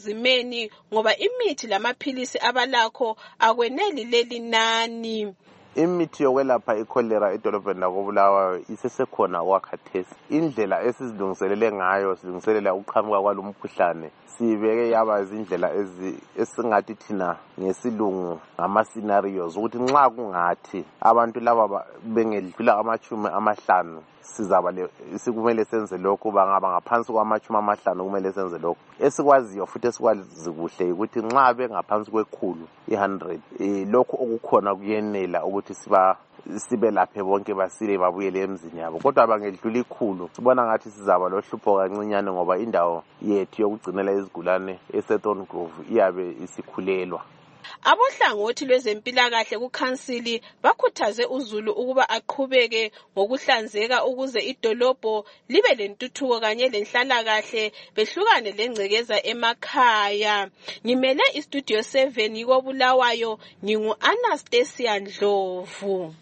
[SPEAKER 25] sebunzimeni ngoba imithi lamaphilisi abalakho akweneli leli nani.
[SPEAKER 23] imithi yokwelapha ikholera edolobheni lakobulawayo isesekhona okwakhathesi. Indlela esizilungiselele ngayo silungiselela ukuqhamuka kwalo mkhuhlane sibeke yaba izindlela esingathi thina ngesilungu ngama-scenarios ukuthi nxa kungathi abantu laba bengedlula amachumi amahlanu sizaba sikumele senze lokhu, bangaba ngaphansi kwamachumi amahlanu kumele senze lokhu. Esikwaziyo futhi esikwazi kuhle ukuthi nxa bengaphansi kwekhulu i-hundred lokhu okukhona kuyenela ukuthi siba sibe laphe bonke basile babuyele emzini yabo, kodwa bangedlula ikhulu sibona ngathi sizaba lohlupho kancinyane ngoba indawo yethu yokugcinela izigulane eSeton Grove iyabe isikhulelwa.
[SPEAKER 25] Abohlangothi lwezempilakahle kukhansili bakhuthaze uZulu ukuba aqhubeke ngokuhlanzeka ukuze idolobho libe lentuthuko kanye lenhlalakahle behlukane lengcekeza emakhaya. Ngimele iStudio seven yiko Bulawayo, ngingu Anastasia Ndlovu.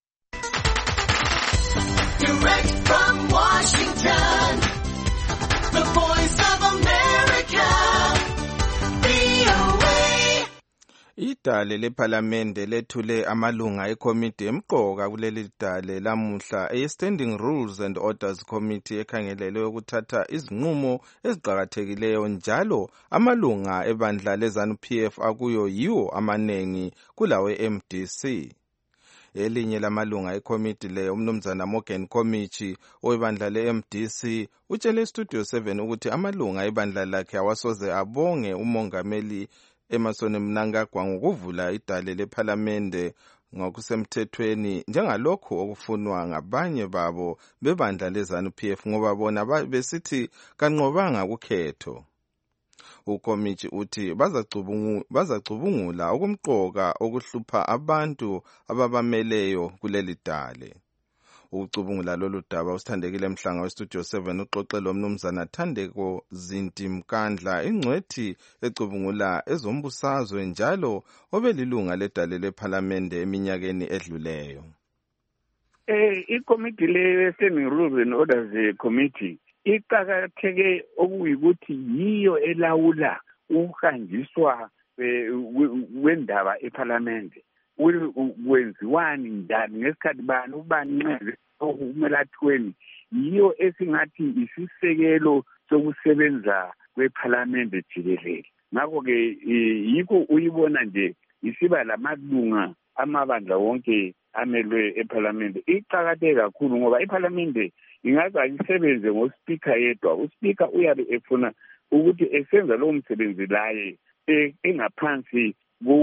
[SPEAKER 1] Direct from Washington, the Voice of America, V O A.
[SPEAKER 22] Idale lephalamende lethule amalunga ekomiti emqoka kuleli dale lamuhla e-Standing Rules and Orders Committee ekhangelelwe ukuthatha izinqumo eziqhakathekileyo, njalo amalunga ebandla leZANU P F akuyo yiwo amanengi kulawe M D C. Elinye lamalunga ekomiti le, umnumzana Morgan Komichi owebandla le-M D C, utshele Studio seven ukuthi amalunga ebandla lakhe awasoze abonge umongameli Emmerson Mnangagwa ngokuvula idale lephalamende ngokusemthethweni njengalokho okufunwa ngabanye babo bebandla leZANU P F ngoba bona besithi kanqobanga kukhetho. Ukomichi uthi bazacubungula okumqoka okuhlupha abantu ababameleyo kuleli dale. Ukucubungula lolu daba usithandekile Mhlanga weStudio seven uxoxe lo mnumzana Thandeko Zinti Mkandla, ingcwethi ecubungula ezombusazwe njalo obelilunga ledale lephalamende eminyakeni edluleyo.
[SPEAKER 24] Eh ikomiti le Standing Rules and Orders Committee iqakatheke okuyikuthi yiyo elawula ukuhanjiswa wendaba eParliament. Wenziwani njani ngesikhathi bani ubanqeze okumelatweni, yiyo esingathi isisekelo sokusebenza kweParliament jikelele. Ngakho ke yikho uyibona nje isiba lamalunga amabandla wonke amelwe eParliament. Iqakatheke kakhulu ngoba iParliament ingaza isebenze ngoSpeaker yedwa. uSpeaker uyabe efuna ukuthi esenza lo msebenzi laye engaphansi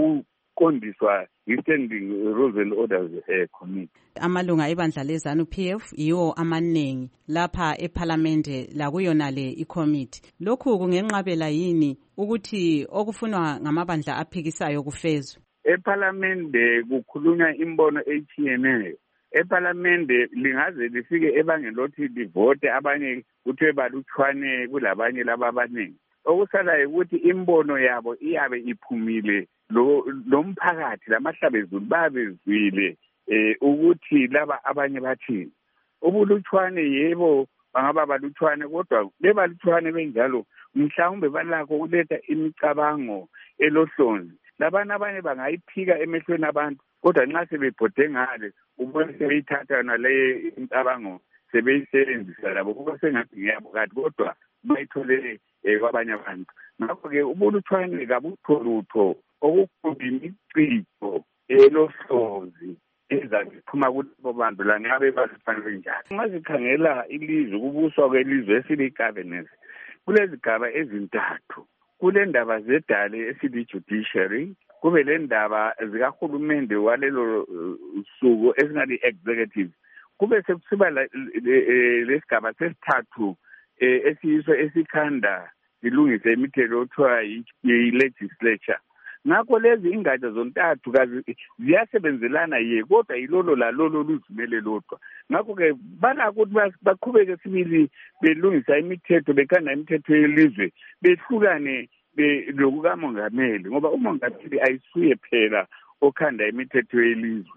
[SPEAKER 24] kukondiswa i-Standing Rules and Orders eh, Committee.
[SPEAKER 3] Amalunga ebandla leZANU P F yiwo amaningi lapha eParliament lakuyona le iCommittee. Lokhu kungenqabela yini ukuthi okufunwa ngamabandla aphikisayo kufezwe?
[SPEAKER 24] EParliament kukhulunywa imbono etshiyeneyo. EParliament lingaze lifike ebangeni lothi livote abanye kuthiwe balutshwane kulabanye laba abaningi. Okusalayo ukuthi imbono yabo iyabe iphumile lo lomphakathi lamahlabezulu babezwile eh ukuthi laba abanye bathi ubulutshwane yebo bangaba balutshwane kodwa bebalutshwane benjalo mhlawumbe balakho ukuletha imicabango elohlonzi. Labana abanye bangayiphika emehlweni abantu kodwa nxa sebebhode ngale ubone sebeyithatha nale imicabango sebeyisebenzisa labo kuba sengathi ngiyabo kanti kodwa bayithole kwabanye abantu. Ngakho-ke ubulutshwane kabutholutho okukhulu imiciko elohlonzi ezaziphuma kulabo bantu la ngabe bazifanele njani. Ungazikhangela ilizwe kubuswa kwelizwe esili-governance kulezigaba ezintathu. Kule ndaba zedale esili-judiciary, kube le ndaba zikahulumende walelo suku esingathi executive, kube sekusiba lesigaba sesithathu esiyiso esikhanda zilungise imithetho othiwa yi-legislature. Ngakho lezi ingatsha zontathu ziyasebenzelana ye kodwa yilolo lalolo luzimele lodwa. Ngakho-ke banakho ukuthi baqhubeke sibili belungisa imithetho bekhanda imithetho yelizwe behlukane lokukamongameli ngoba umongameli ayisuye phela okhanda imithetho yelizwe.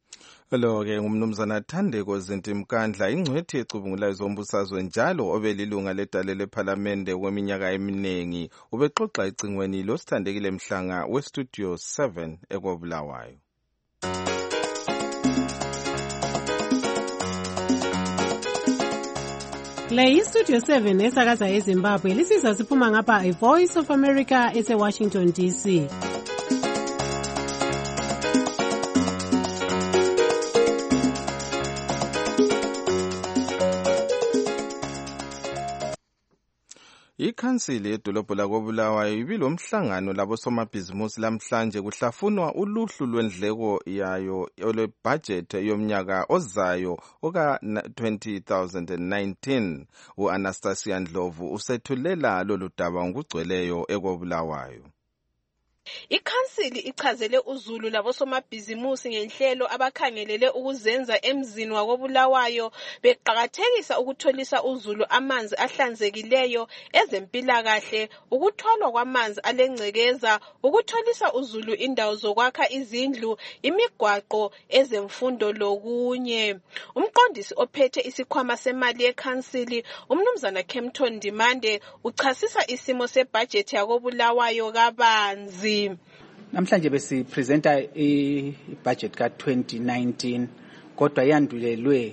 [SPEAKER 22] Lo-ke ngumnumzana Thandeko Zinti Mkandla, ingcwethi ecubungula ezombusazwe njalo obelilunga ledale lephalamende kweminyaka eminengi, ubexoxa ecingweni losithandekile Mhlanga weStudio seven ekobulawayo.
[SPEAKER 6] Le iStudio seven esakaza eZimbabwe lisiza siphuma ngapha iVoice of America ese-Washington D C.
[SPEAKER 22] Ikhansili yedolobho lakoBulawayo ibilomhlangano labosomabhizimusi lamhlanje kuhlafunwa uluhlu lwendleko yayo olwebudget yomnyaka ozayo oka twenty nineteen. U-Anastasia Ndlovu usethulela lolu daba ngokugcweleyo ekoBulawayo.
[SPEAKER 25] Ikhansili ichazele uZulu labosomabhizimusi ngenhlelo abakhangelele ukuzenza emzini wakoBulawayo beqhakathekisa ukutholisa uZulu amanzi ahlanzekileyo, ezempilakahle, ukuthwalwa kwamanzi alengcekeza, ukutholisa uZulu indawo zokwakha izindlu, imigwaqo, ezemfundo lokunye. Umqondisi ophethe isikhwama semali yekhansili, umnumzana Kempton Dimande, uchasisa isimo sebudget yakoBulawayo kabanzi.
[SPEAKER 7] Namhlanje besipresenta i-budget ka twenty nineteen kodwa yandulelwe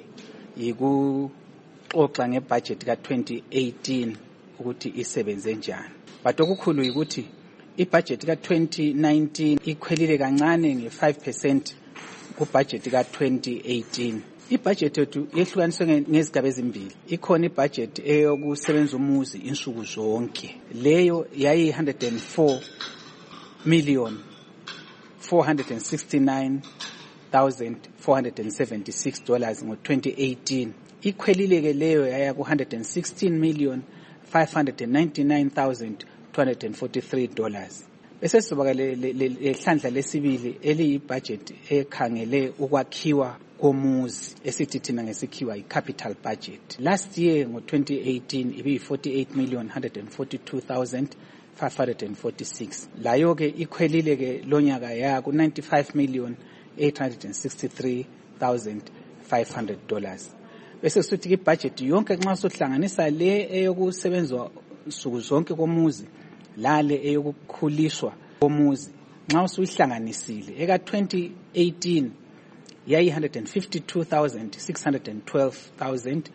[SPEAKER 7] yikuxoxa ngebudget ka twenty eighteen ukuthi isebenze njani. But okukhulu ukuthi ibudget ka twenty nineteen ikhwelile kancane nge five percent kubudget ka twenty eighteen. Ibudget yethu yehlukaniswe ngezigaba ezimbili. Ikhona ibudget eyokusebenza umuzi insuku zonke. Leyo yayi one hundred four million four hundred sixty-nine thousand four hundred seventy-six dollars ngo twenty eighteen. Ikhwelile ke leyo yaya ku one hundred sixteen million five hundred ninety-nine thousand two hundred forty-three dollars. Bese sizoba le hlandla lesibili eliyi budget ekhangele ukwakhiwa komuzi esithi thina ngesikhiwa i-capital budget. Last year ngo twenty eighteen ibi forty-eight million one hundred forty-two thousand five hundred forty-six. Layo ke ikhwelile ke lonyaka ya ku ninety-five million eight hundred sixty-three thousand five hundred dollars. Bese sithi ke budget yonke nxa sohlanganisa le eyokusebenzwa suku zonke komuzi lale eyokukhuliswa komuzi nxa usuyihlanganisile eka twenty eighteen yayi one hundred fifty-two thousand six hundred twelve thousand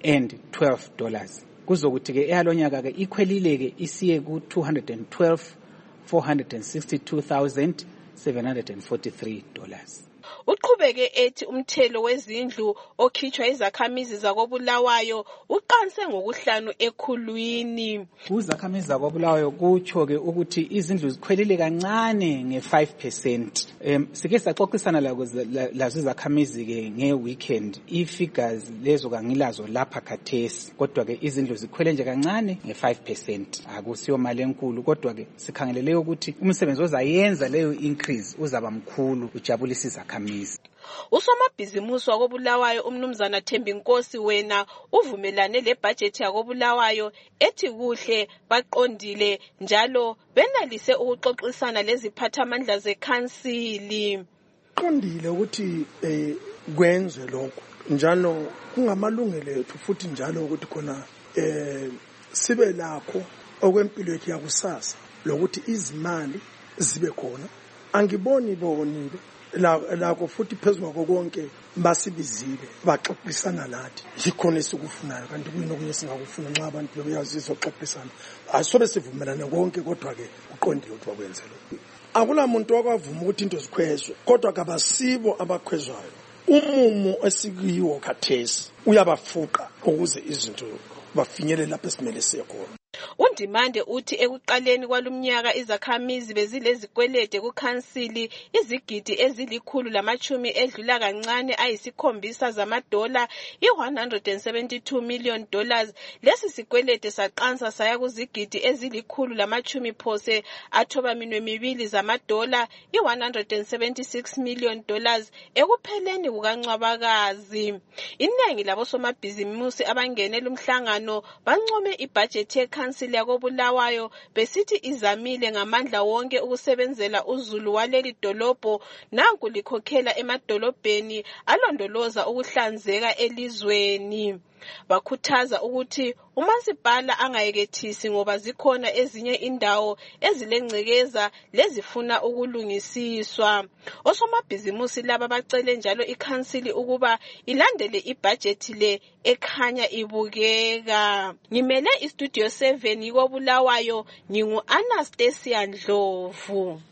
[SPEAKER 7] twelve dollars. Kuzokuthi ke eyalonyaka ke ikhwelile ke isiye ku two hundred twelve thousand four hundred sixty-two thousand seven hundred forty-three dollars.
[SPEAKER 25] Uqhubeke ethi umthelo wezindlu okhitshwa izakhamizi zakoBulawayo uqanse ngokuhlanu ekhulwini.
[SPEAKER 7] Uzakhamizi zakoBulawayo kutsho ke ukuthi izindlu zikhwelile kancane nge five percent. Em sike saxoxisana lazo izakhamizi ke nge weekend. I-figures lezo kangilazo lapha khathesi kodwa ke izindlu zikhwele nje kancane nge five percent. Akusiyo mali enkulu kodwa ke sikhangelele ukuthi umsebenzi ozayenza leyo increase uzaba mkhulu ujabulisa izakhamizi.
[SPEAKER 25] Usomabhizimusi wakoBulawayo umnumzana Thembinkosi wena uvumelane le budget yakoBulawayo ethi kuhle baqondile njalo benalise ukuxoxisana leziphathamandla zekhansili.
[SPEAKER 9] Qondile ukuthi eh kwenzwe lokho njalo kungamalungelo ethu futhi njalo ukuthi khona eh sibe lakho okwempilo yethu yakusasa lokuthi izimali zibe khona. Angiboni bonile la lakho futhi phezulu konke basibizile baxoxisana lathi yikhona esikufunayo kanti kuyinokunye singakufuna nxa abantu beyaziso xoxisana asobe sivumelane konke kodwa ke uqondile ukuthi bakwenze lokho. Akula muntu okwavuma ukuthi into zikhwezwe kodwa kabasibo abakhwezwayo. Umumo esikuyiwo khathesi uyabafuqa ukuze izinto bafinyelele lapho esimele siyekhona.
[SPEAKER 25] Undimande uthi ekuqaleni kwalumnyaka izakhamizi bezilezikwelede kukhansili izigidi ezilikhulu lamachumi edlula kancane ayisikhombisa zamadola i-one hundred seventy-two million dollars. Lesi sikwelede saqansa saya kuzigidi ezilikhulu lamachumi phose athoba minwe mibili zamadola i-one hundred seventy-six million dollars ekupheleni kukaNcwabakazi. Iningi labosomabhizimusi abangenele umhlangano bancome ibudget yekhansili yakoBulawayo besithi izamile ngamandla wonke ukusebenzela uZulu waleli dolobho nanku likhokhela emadolobheni alondoloza ukuhlanzeka elizweni. Bakhuthaza ukuthi umasipala angayekethisi ngoba zikhona ezinye indawo ezilengcekeza lezifuna ukulungisiswa. Osomabhizimusi laba bacele njalo ikhansili ukuba ilandele ibhajethi le ekhanya ibukeka. Ngimele istudio seven yiko Bulawayo, ngingu Anastasia Ndlovu.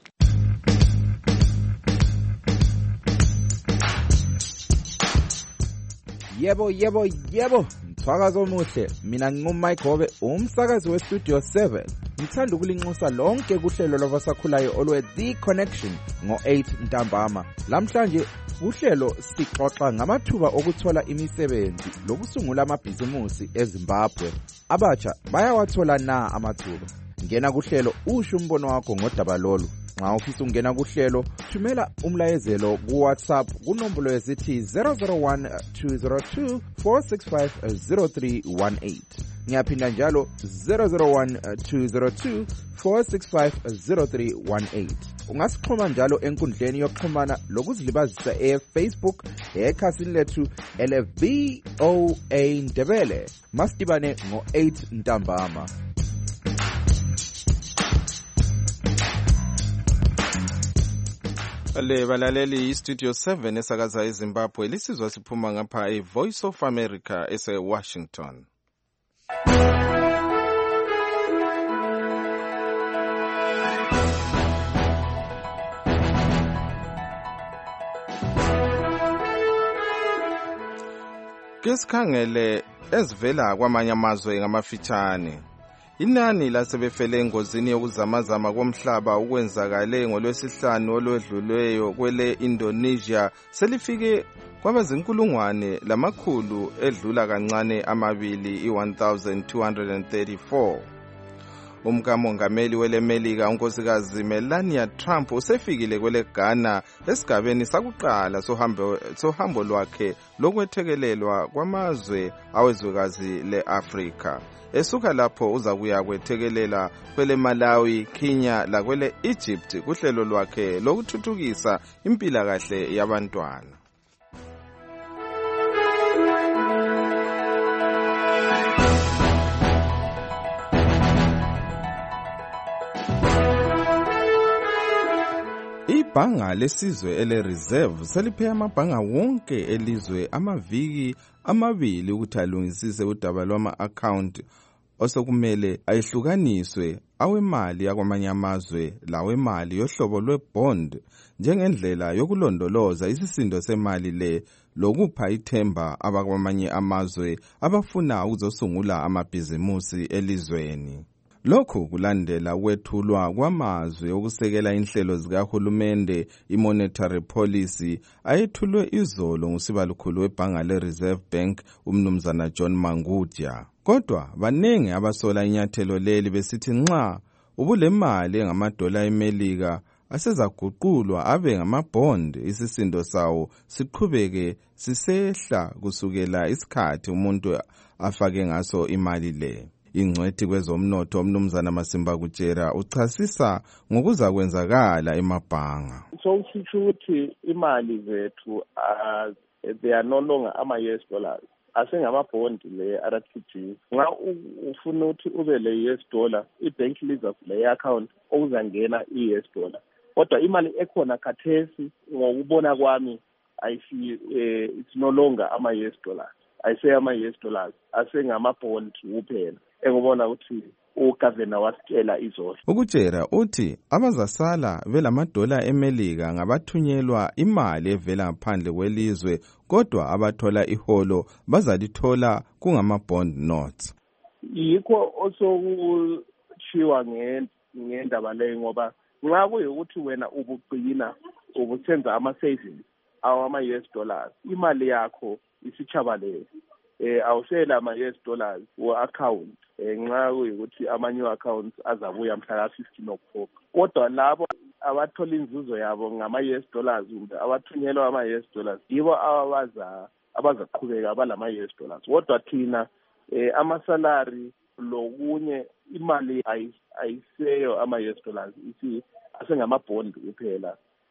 [SPEAKER 20] Yebo yebo yebo, mthwakazo omuhle. Mina nginguMike Hobe, umsakazi westudio seven. Ngithanda ukulinxusa lonke kuhlelo lwabasakhulayo olwe The Connection ngo eight ntambama. Lamhlanje uhlelo sixoxa ngamathuba okuthola imisebenzi lokusungula amabhizimusi eZimbabwe. Abatsha bayawathola na amathuba? Ngena kuhlelo usho umbono wakho ngodaba lolu. Nxa ufisa ungena kuhlelo, thumela umlayezelo ku WhatsApp kunombolo yesithi zero zero one two zero two four six five zero three one eight. Ngiyaphinda njalo zero zero one two zero two four six five zero three one eight. Ungasixhuma njalo enkundleni yokuxhumana lokuzilibazisa e-Facebook ekhasini lethu ele V O A Ndebele. Masidibane ngo eight ntambama.
[SPEAKER 22] Le balaleli istudio seven esakaza eZimbabwe lisizwa siphuma ngapha eVoice of America ese Washington. Kesikhangele ezivela kwamanye amazwe ngamafitshane. Inani lasebefele engozini yokuzamazama komhlaba ukwenzakale ngolwesihlanu olwedlulweyo kwele Indonesia selifike kwabazinkulungwane lamakhulu edlula kancane amabili i one thousand two hundred thirty-four. Umkamongameli wele Melika unkosikazi Melania Trump usefikile kwele Ghana esigabeni sakuqala sohambo sohambo lwakhe lokwethekelelwa kwamazwe awezwekazi leAfrika. Esuka lapho uza kuya kwethekelela kwele Malawi, Kenya la kwele Egypt kuhlelo lwakhe lokuthuthukisa impilakahle yabantwana. Ibhanga lesizwe ele reserve seliphe amabhanga wonke elizwe amaviki amabili ukuthi alungisise udaba lwama account osokumele ayihlukaniswe awemali yakwamanye amazwe lawemali yohlobo lwebond njengendlela yokulondoloza isisindo semali le lokupha ithemba abakwamanye amazwe abafuna ukuzosungula amabhizimusi elizweni. Lokhu kulandela ukwethulwa kwamazwe okusekela inhlelo zikahulumende i-monetary policy ayethulwe izolo ngusibalukhulu webhanga le-Reserve Bank umnumzana John Mangudya. Kodwa baningi abasola inyathelo leli besithi nxa ubulemali engamadola eMelika asezaguqulwa abe ngamabond isisindo sawo siqhubeke sisehla kusukela isikhathi umuntu afake ngaso imali le. Ingcwethi kwezomnotho umnumzana Masimba Kutshera uchasisa ngokuza kwenzakala emabhanga.
[SPEAKER 10] So usitsho ukuthi imali zethu uh, they are no longer ama U S dollars asengama-bond le-R T G. Nga ufuna ukuthi ube le-U S dollar i-bank liza le account okuzangena i-U S dollar. Kodwa imali ekhona khathesi ngokubona kwami I see uh, it's no longer ama-U S dollars. I say ama-U S dollars asengama-bond kuphela. Engibona ukuthi ugovernor wasitshela izolo.
[SPEAKER 22] Ukutshera uthi abazasala velamadola eMelika ngabathunyelwa imali evela ngaphandle kwelizwe kodwa abathola iholo bazalithola kungama-bond notes.
[SPEAKER 10] Yikho osokuchiwa ngendaba leyo ngoba nxa kuyukuthi wena ubuqina ubuthenza ama-savings awama-U S dollars imali yakho isichabalele. Eh awusela ama-U S dollars wa account nxa kuyukuthi ama-new accounts azabuya mhla ka fifteen October. Kodwa labo abathola inzuzo yabo ngama-U S dollars kumbe abathunyelwa ama-U S dollars yibo abaza abazaqhubeka balama-U S dollars. Kodwa thina eh ama-salary lokunye imali ayiseyo ama-U S dollars isi asengama-bond kuphela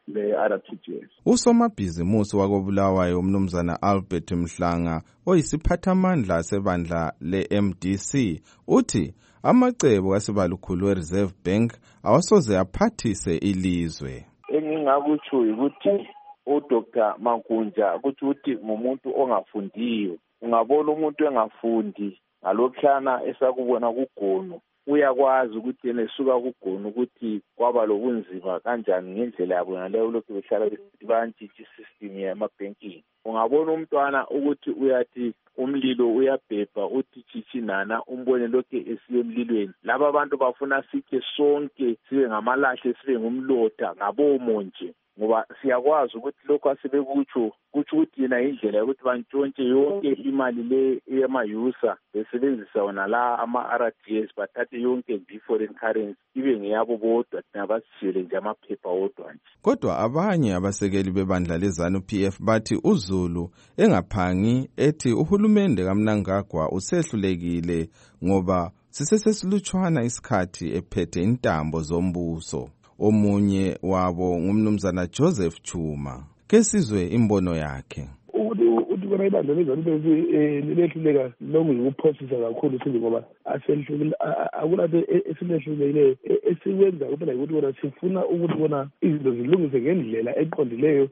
[SPEAKER 10] le-R T G S.
[SPEAKER 22] Usomabhizimusi wakobulawayo umnumzana Albert Mhlanga oyisiphathamandla sebandla le-M D C uthi amacebo kaSibalukhulu e-Reserve Bank awasoze aphathise ilizwe.
[SPEAKER 24] Engingakutsho ukuthi uDr Mankunja ukuthi uthi ngumuntu ongafundiyo. Ungabona umuntu engafundi ngalokuhlana esakubona kugono uyakwazi ukuthi yena esuka kugono ukuthi kwaba lobunzima kanjani ngendlela yabo naleyo lokhu behlala besithi bayantshitsha isystem yamabhenking. Ungabona umntwana ukuthi uyathi umlilo uyabhebha uthi chichi nana umbone lokhu esiye emlilweni. Laba abantu bafuna sike sonke sibe ngamalahle sibe ngumlotha ngabomo nje ngoba siyakwazi ukuthi lokho asebekutsho kutsho ukuthi yena indlela yokuthi bantshontshe yonke imali le eyamayusa besebenzisa wona la ama-R T S bathathe yonke bi-foreign currency ibe ngeyabo bodwa thina basishiyele nje amaphepha wodwa nje.
[SPEAKER 22] Kodwa abanye abasekeli bebandla le-ZANU P F bathi uZulu engaphangi ethi uhulumende kaMnangagwa usehlulekile ngoba sisesesilutshwana isikhathi ephethe intambo zombuso. Omunye wabo ngumnumzana Joseph Chuma. Kesizwe imbono yakhe.
[SPEAKER 9] Uthi kona ibandla le-ZANU P F lilehluleka lonke ukuphosisa kakhulu sithi ngoba asehlulekile akulapho esilehlulekile esikwenza kuphela ukuthi bona sifuna ukuthi bona izinto zilungise ngendlela eqondileyo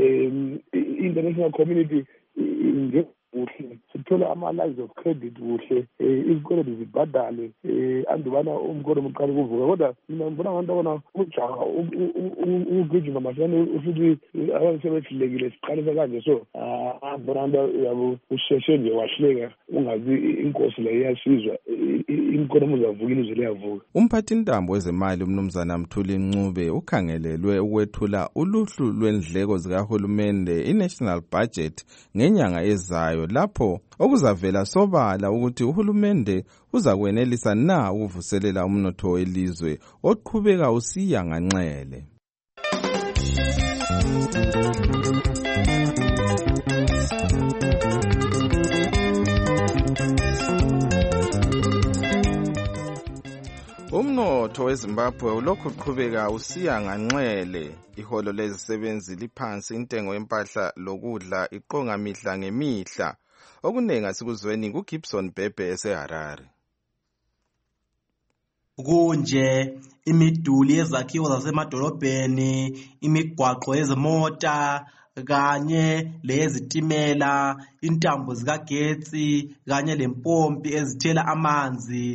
[SPEAKER 9] international community nge kuhle sithola ama-lines of credit kuhle izikweletu zibhadale andubana umkolo muqala kuvuka kodwa mina ngibona abantu abona ujaha ukugijima mashane ufuthi abantu sebehlulekile siqalisa kanje so ngibona abantu yabo usheshe nje wahleka ungazi inkosi la iyasizwa inkomo zavuka ilizwe liyavuka.
[SPEAKER 22] Umphathi intambo wezemali umnumzana Mthuli Ncube ukhangelelwe ukwethula uluhlu lwendleko zikahulumende i-national budget ngenyanga ezayo lapho okuzavela sobala ukuthi uhulumende uzakwenelisa na ukuvuselela umnotho welizwe oqhubeka usiya nganxele. Umnotho weZimbabwe ulokhu uqhubeka usiya nganxele. Iholo lezisebenzi liphansi, intengo yempahla lokudla iqonga mihla ngemihla. Okunengi asikuzweni kuGibson Bhebhe eseHarare.
[SPEAKER 4] Kunje imiduli yezakhiwo zasemadolobheni, imigwaqo yezimota kanye leyezitimela, intambo zikagetsi kanye lempompi ezithela amanzi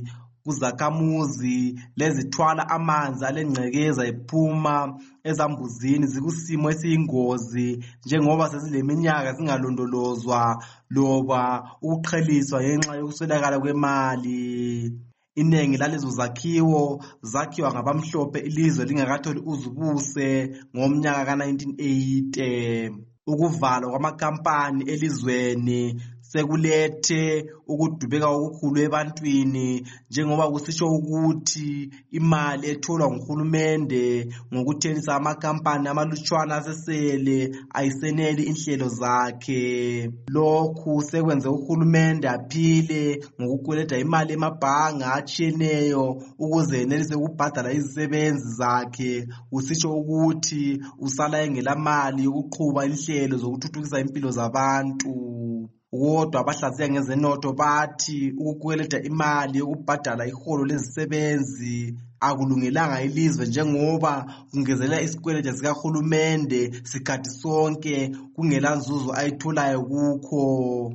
[SPEAKER 4] kuzakhamuzi lezithwala amanzi alengcekeza ephuma ezambuzini zikusimo esiyingozi njengoba sezileminyaka zingalondolozwa loba ukuqheliswa ngenxa yokuswelakala kwemali. Inengi lalezo zakhiwo zakhiwa ngabamhlophe ilizwe lingakatholi uzubuse ngomnyaka ka nineteen eighty. Ukuvalwa kwamakampani elizweni sekulethe ukudubeka okukhulu ebantwini njengoba kusitsho ukuthi imali etholwa nguhulumende ngokuthengisa amakampani amalutshwana asesele ayiseneli inhlelo zakhe. Lokhu sekwenze uhulumende aphile ngokukweleta imali emabhanga atshiyeneyo ukuze enelise ukubhadala izisebenzi zakhe. Kusitsho ukuthi usala engelamali yokuqhuba inhlelo zokuthuthukisa impilo zabantu. Kodwa abahlaziya ngezenotho bathi ukukweleta imali yokubhadala iholo lezisebenzi akulungelanga ilizwe njengoba kungezelela isikweleti sikahulumende sikhathi sonke kungela nzuzo ayitholayo kukho.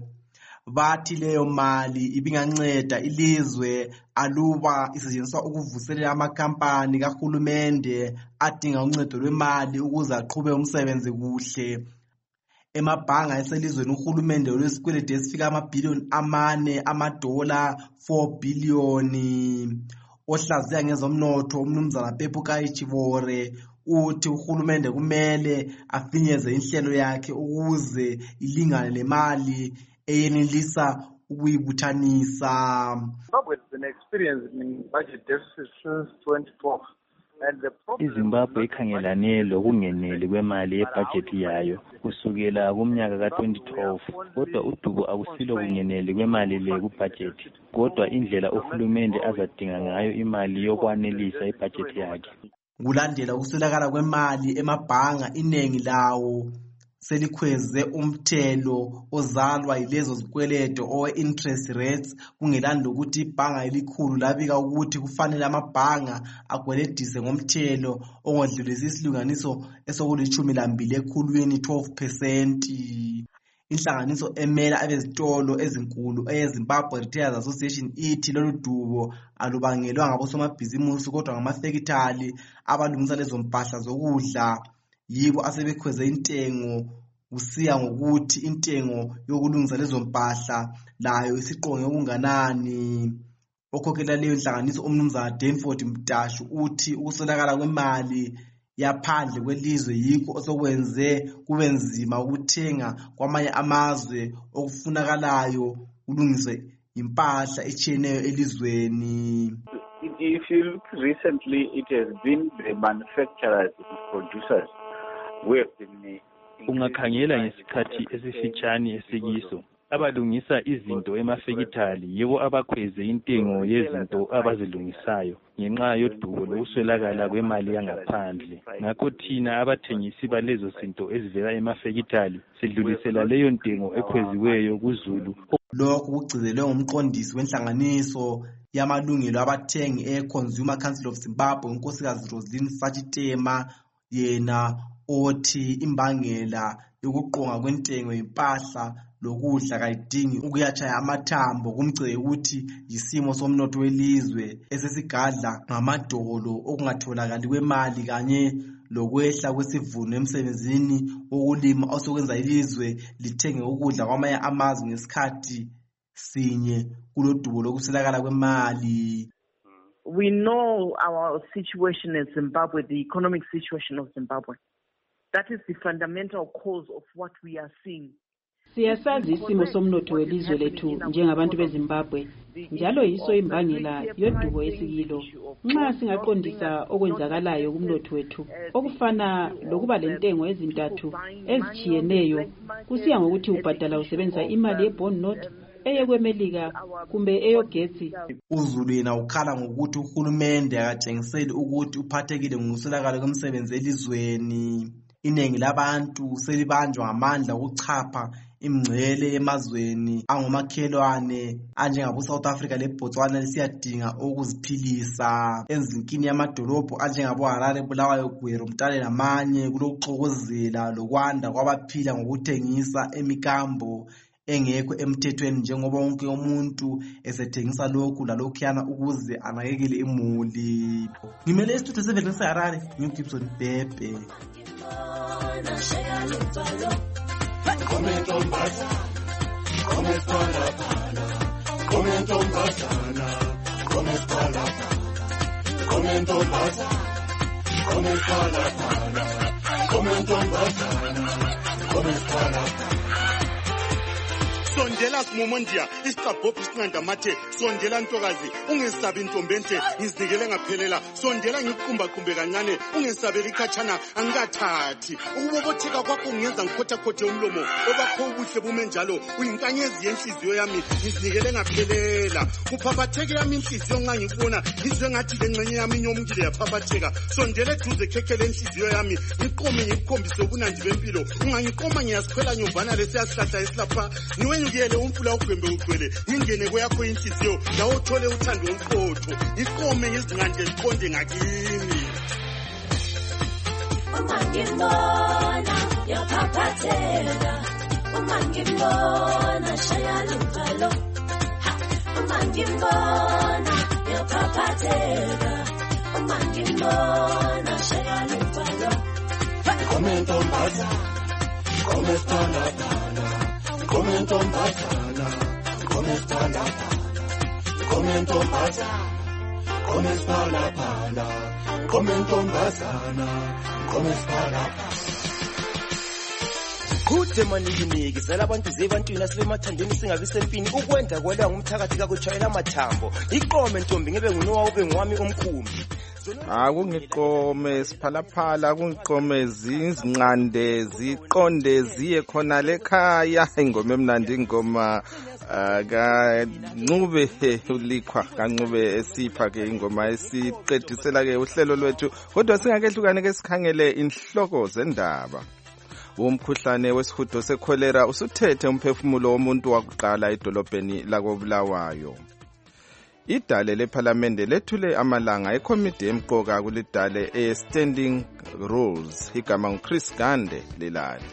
[SPEAKER 4] Bathi leyo mali ibinganceda ilizwe aluba isetshenziswa ukuvuselela amakampani kahulumende adinga uncedo lwemali ukuze aqhube umsebenzi kuhle. Emabhanga eselizweni uhulumende olwesikweleti esifika amabhiliyoni amane amadola four biliyoni. Ohlaziya ngezomnotho umnumzana Pepukai Chivore uthi uhulumende kumele afinyeze inhlelo yakhe ukuze ilingane lemali eyenelisa ukuyibuthanisa.
[SPEAKER 11] Zimbabwe has been experiencing budget deficit since twenty twelve.
[SPEAKER 12] iZimbabwe ikhangelane lokungeneli kwemali yebhajethi yayo kusukela kumnyaka ka twenty twelve, kodwa udubo akusilo kungeneli kwemali le kubhajethi, kodwa indlela uhulumende azadinga ngayo imali yokwanelisa ibhajethi yakhe.
[SPEAKER 4] kulandela ukuswelakala kwemali emabhanga. Iningi lawo selikhweze umthelo ozalwa yilezo zikweleto owe-interest rates, kungelani lokuthi ibhanga elikhulu labika ukuthi kufanele amabhanga agweledise ngomthelo ongodlulisi isilinganiso esokulishumi lambili ekhulwini twelve percent. Inhlanganiso emela abezitolo ezinkulu eyeZimbabwe Retailers Association ithi lolu dubo alubangelwa ngabosomabhizimusi kodwa ngamafekithali abalungisa lezo mpahla zokudla. Yibo asebekhweze intengo kusiya ngokuthi intengo yokulungisa lezo mpahla layo isiqonge okunganani. Okhokhela leyo nhlanganiso umnumzana Danford Mtashu uthi ukuswelakala kwemali yaphandle kwelizwe yikho osokwenze kube nzima ukuthenga kwamanye amazwe okufunakalayo kulungiswe impahla etshiyeneyo elizweni.
[SPEAKER 11] If you look recently, it has been the manufacturers and producers who have been.
[SPEAKER 12] Ungakhangela ngesikhathi esifitshane esikiso, abalungisa izinto emafekithali yibo abakhweze intengo yezinto abazilungisayo ngenxa yodubo lokuswelakala kwemali yangaphandle. Ngakho thina abathengisi balezo zinto ezivela emafekithali sidlulisela leyo ntengo ekhweziweyo kuzulu.
[SPEAKER 4] Lokhu kugcizelwe ngumqondisi wenhlanganiso yamalungelo abathengi e-Consumer Council of Zimbabwe unkosikazi Roslyn Sachitema, yena othi imbangela yokuqonga kwentengo yempahla lokudla kayidingi ukuyachaya amathambo, kumgceke ukuthi yisimo somnotho welizwe esesigadla ngamadolo okungatholakali kwemali kanye lokwehla kwesivuno emsebenzini wokulima osokwenza ilizwe lithenge ukudla kwamanye amazwe ngesikhathi sinye kulodubo lokuswelakala kwemali.
[SPEAKER 8] We know our situation in Zimbabwe, the economic situation of Zimbabwe. That is the fundamental cause of what we are seeing.
[SPEAKER 13] Siyasazi isimo somnotho welizwe lethu njengabantu beZimbabwe, njalo yiso imbangela yodubo esikilo. Nxa singaqondisa okwenzakalayo kumnotho wethu okufana lokuba lentengo ezintathu ezichiyeneyo kusiya ngokuthi ubhadala usebenzisa imali ye-bond note eyekwemelika kumbe eyogetsi.
[SPEAKER 4] uZulu yena ukhala ngokuthi uhulumende akatshengiseli ukuthi uphathekile ngokuswelakala kwemisebenzi elizweni. Iningi labantu selibanjwa ngamandla okuchapha imngcele emazweni angomakhelwane anjengabo South Africa leBotswana lisiyadinga ukuziphilisa. Ezinkini yamadolobho anjengabo Harare, Bulawayo, Gweru, Mtale namanye kulokuxokozela lokwanda kwabaphila ngokuthengisa emikambo engekho emthethweni njengoba wonke umuntu esethengisa lokhu lalokhuyana ukuze anakekele imuli. Ngimele isithuthi seven eseHarare, ngiGibson Bhebhe.
[SPEAKER 14] Sondela Simomondia, isiqabhophi singandamathe, sondela ntokazi, ungesabi intombi enhle, ngizinikele ngaphelela, sondela ngikuqumba qumbe kancane, ungesabeli ikhatshana angikathathi. Ukubobotheka kwakho ungenza ngikhothakhothe umlomo, obakho ubuhle bume njalo, uyinkanyezi yenhliziyo yami, ngizinikele ngaphelela. Kuphaphatheke yami inhliziyo nxa ngikubona, ngizwe ngathi le ngxenye yami inyomukile yaphaphatheka. Sondela eduze khekhele inhliziyo yami, ngiqome ngikukhombise ubunandi bempilo. Ungangiqoma ngiyasikhwela nyovana lesiyasihlahla esilapha, niwe ngiyele umfula ugwembe ugcwele ngingene kweyakho inhliziyo lawo uthole uthando omfotho iqome ngizinqande liqonde ngakini.
[SPEAKER 1] Uma ngibona yaphaphatheka, uma ngibona shaya luphalo, uma ngibona yaphaphatheka, uma ngibona shaya luphalo.
[SPEAKER 14] Comento mbasa, come stana tana. Comento mbasana, come stana tana. Comento mbasa, come stana tana. Comento mbasana, come stana tana.
[SPEAKER 15] kude manikiniki zala abantu zebantwini asibemathandeni singabi sempini ukwenda kwelwa ngumthakathi kakutshayela amathambo iqome ntombi ngibe ngunowa ube ngwami umkhumbi
[SPEAKER 22] akungiqome siphalaphala akungiqome zinqande ziqonde ziye khona lekhaya ingoma emnandi ingoma kanqube ulikhwa kanqube esipha ke ingoma esiqedisela ke uhlelo lwethu kodwa singakehlukane ke sikhangele inhloko zendaba. Umkhuhlane wesihudo sekholera usuthethe umphefumulo womuntu wakuqala edolobheni lakobulawayo. Idale lephalamende lethule amalanga ekomiti emqoka kulidale e-Standing Rules igama nguChris Gande lelali.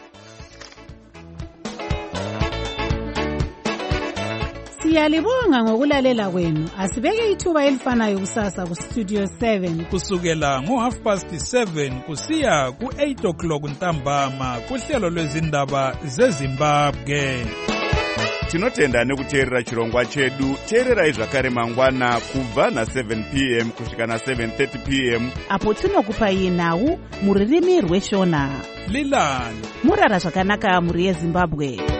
[SPEAKER 6] Siyalibonga ngokulalela kwenu. Asibeke ithuba elifanayo kusasa ku Studio seven
[SPEAKER 21] kusukela ngo half past seven kusiya ku eight o'clock ntambama kuhlelo lwezindaba zeZimbabwe.
[SPEAKER 16] Tinotenda nekuteerera chirongwa chedu. Teererai zvakare mangwana kubva na seven p m kusvika na seven thirty p m
[SPEAKER 2] apo tinokupai nhau muririmi rweshona.
[SPEAKER 21] Lilani
[SPEAKER 2] murara zvakanaka muri yeZimbabwe.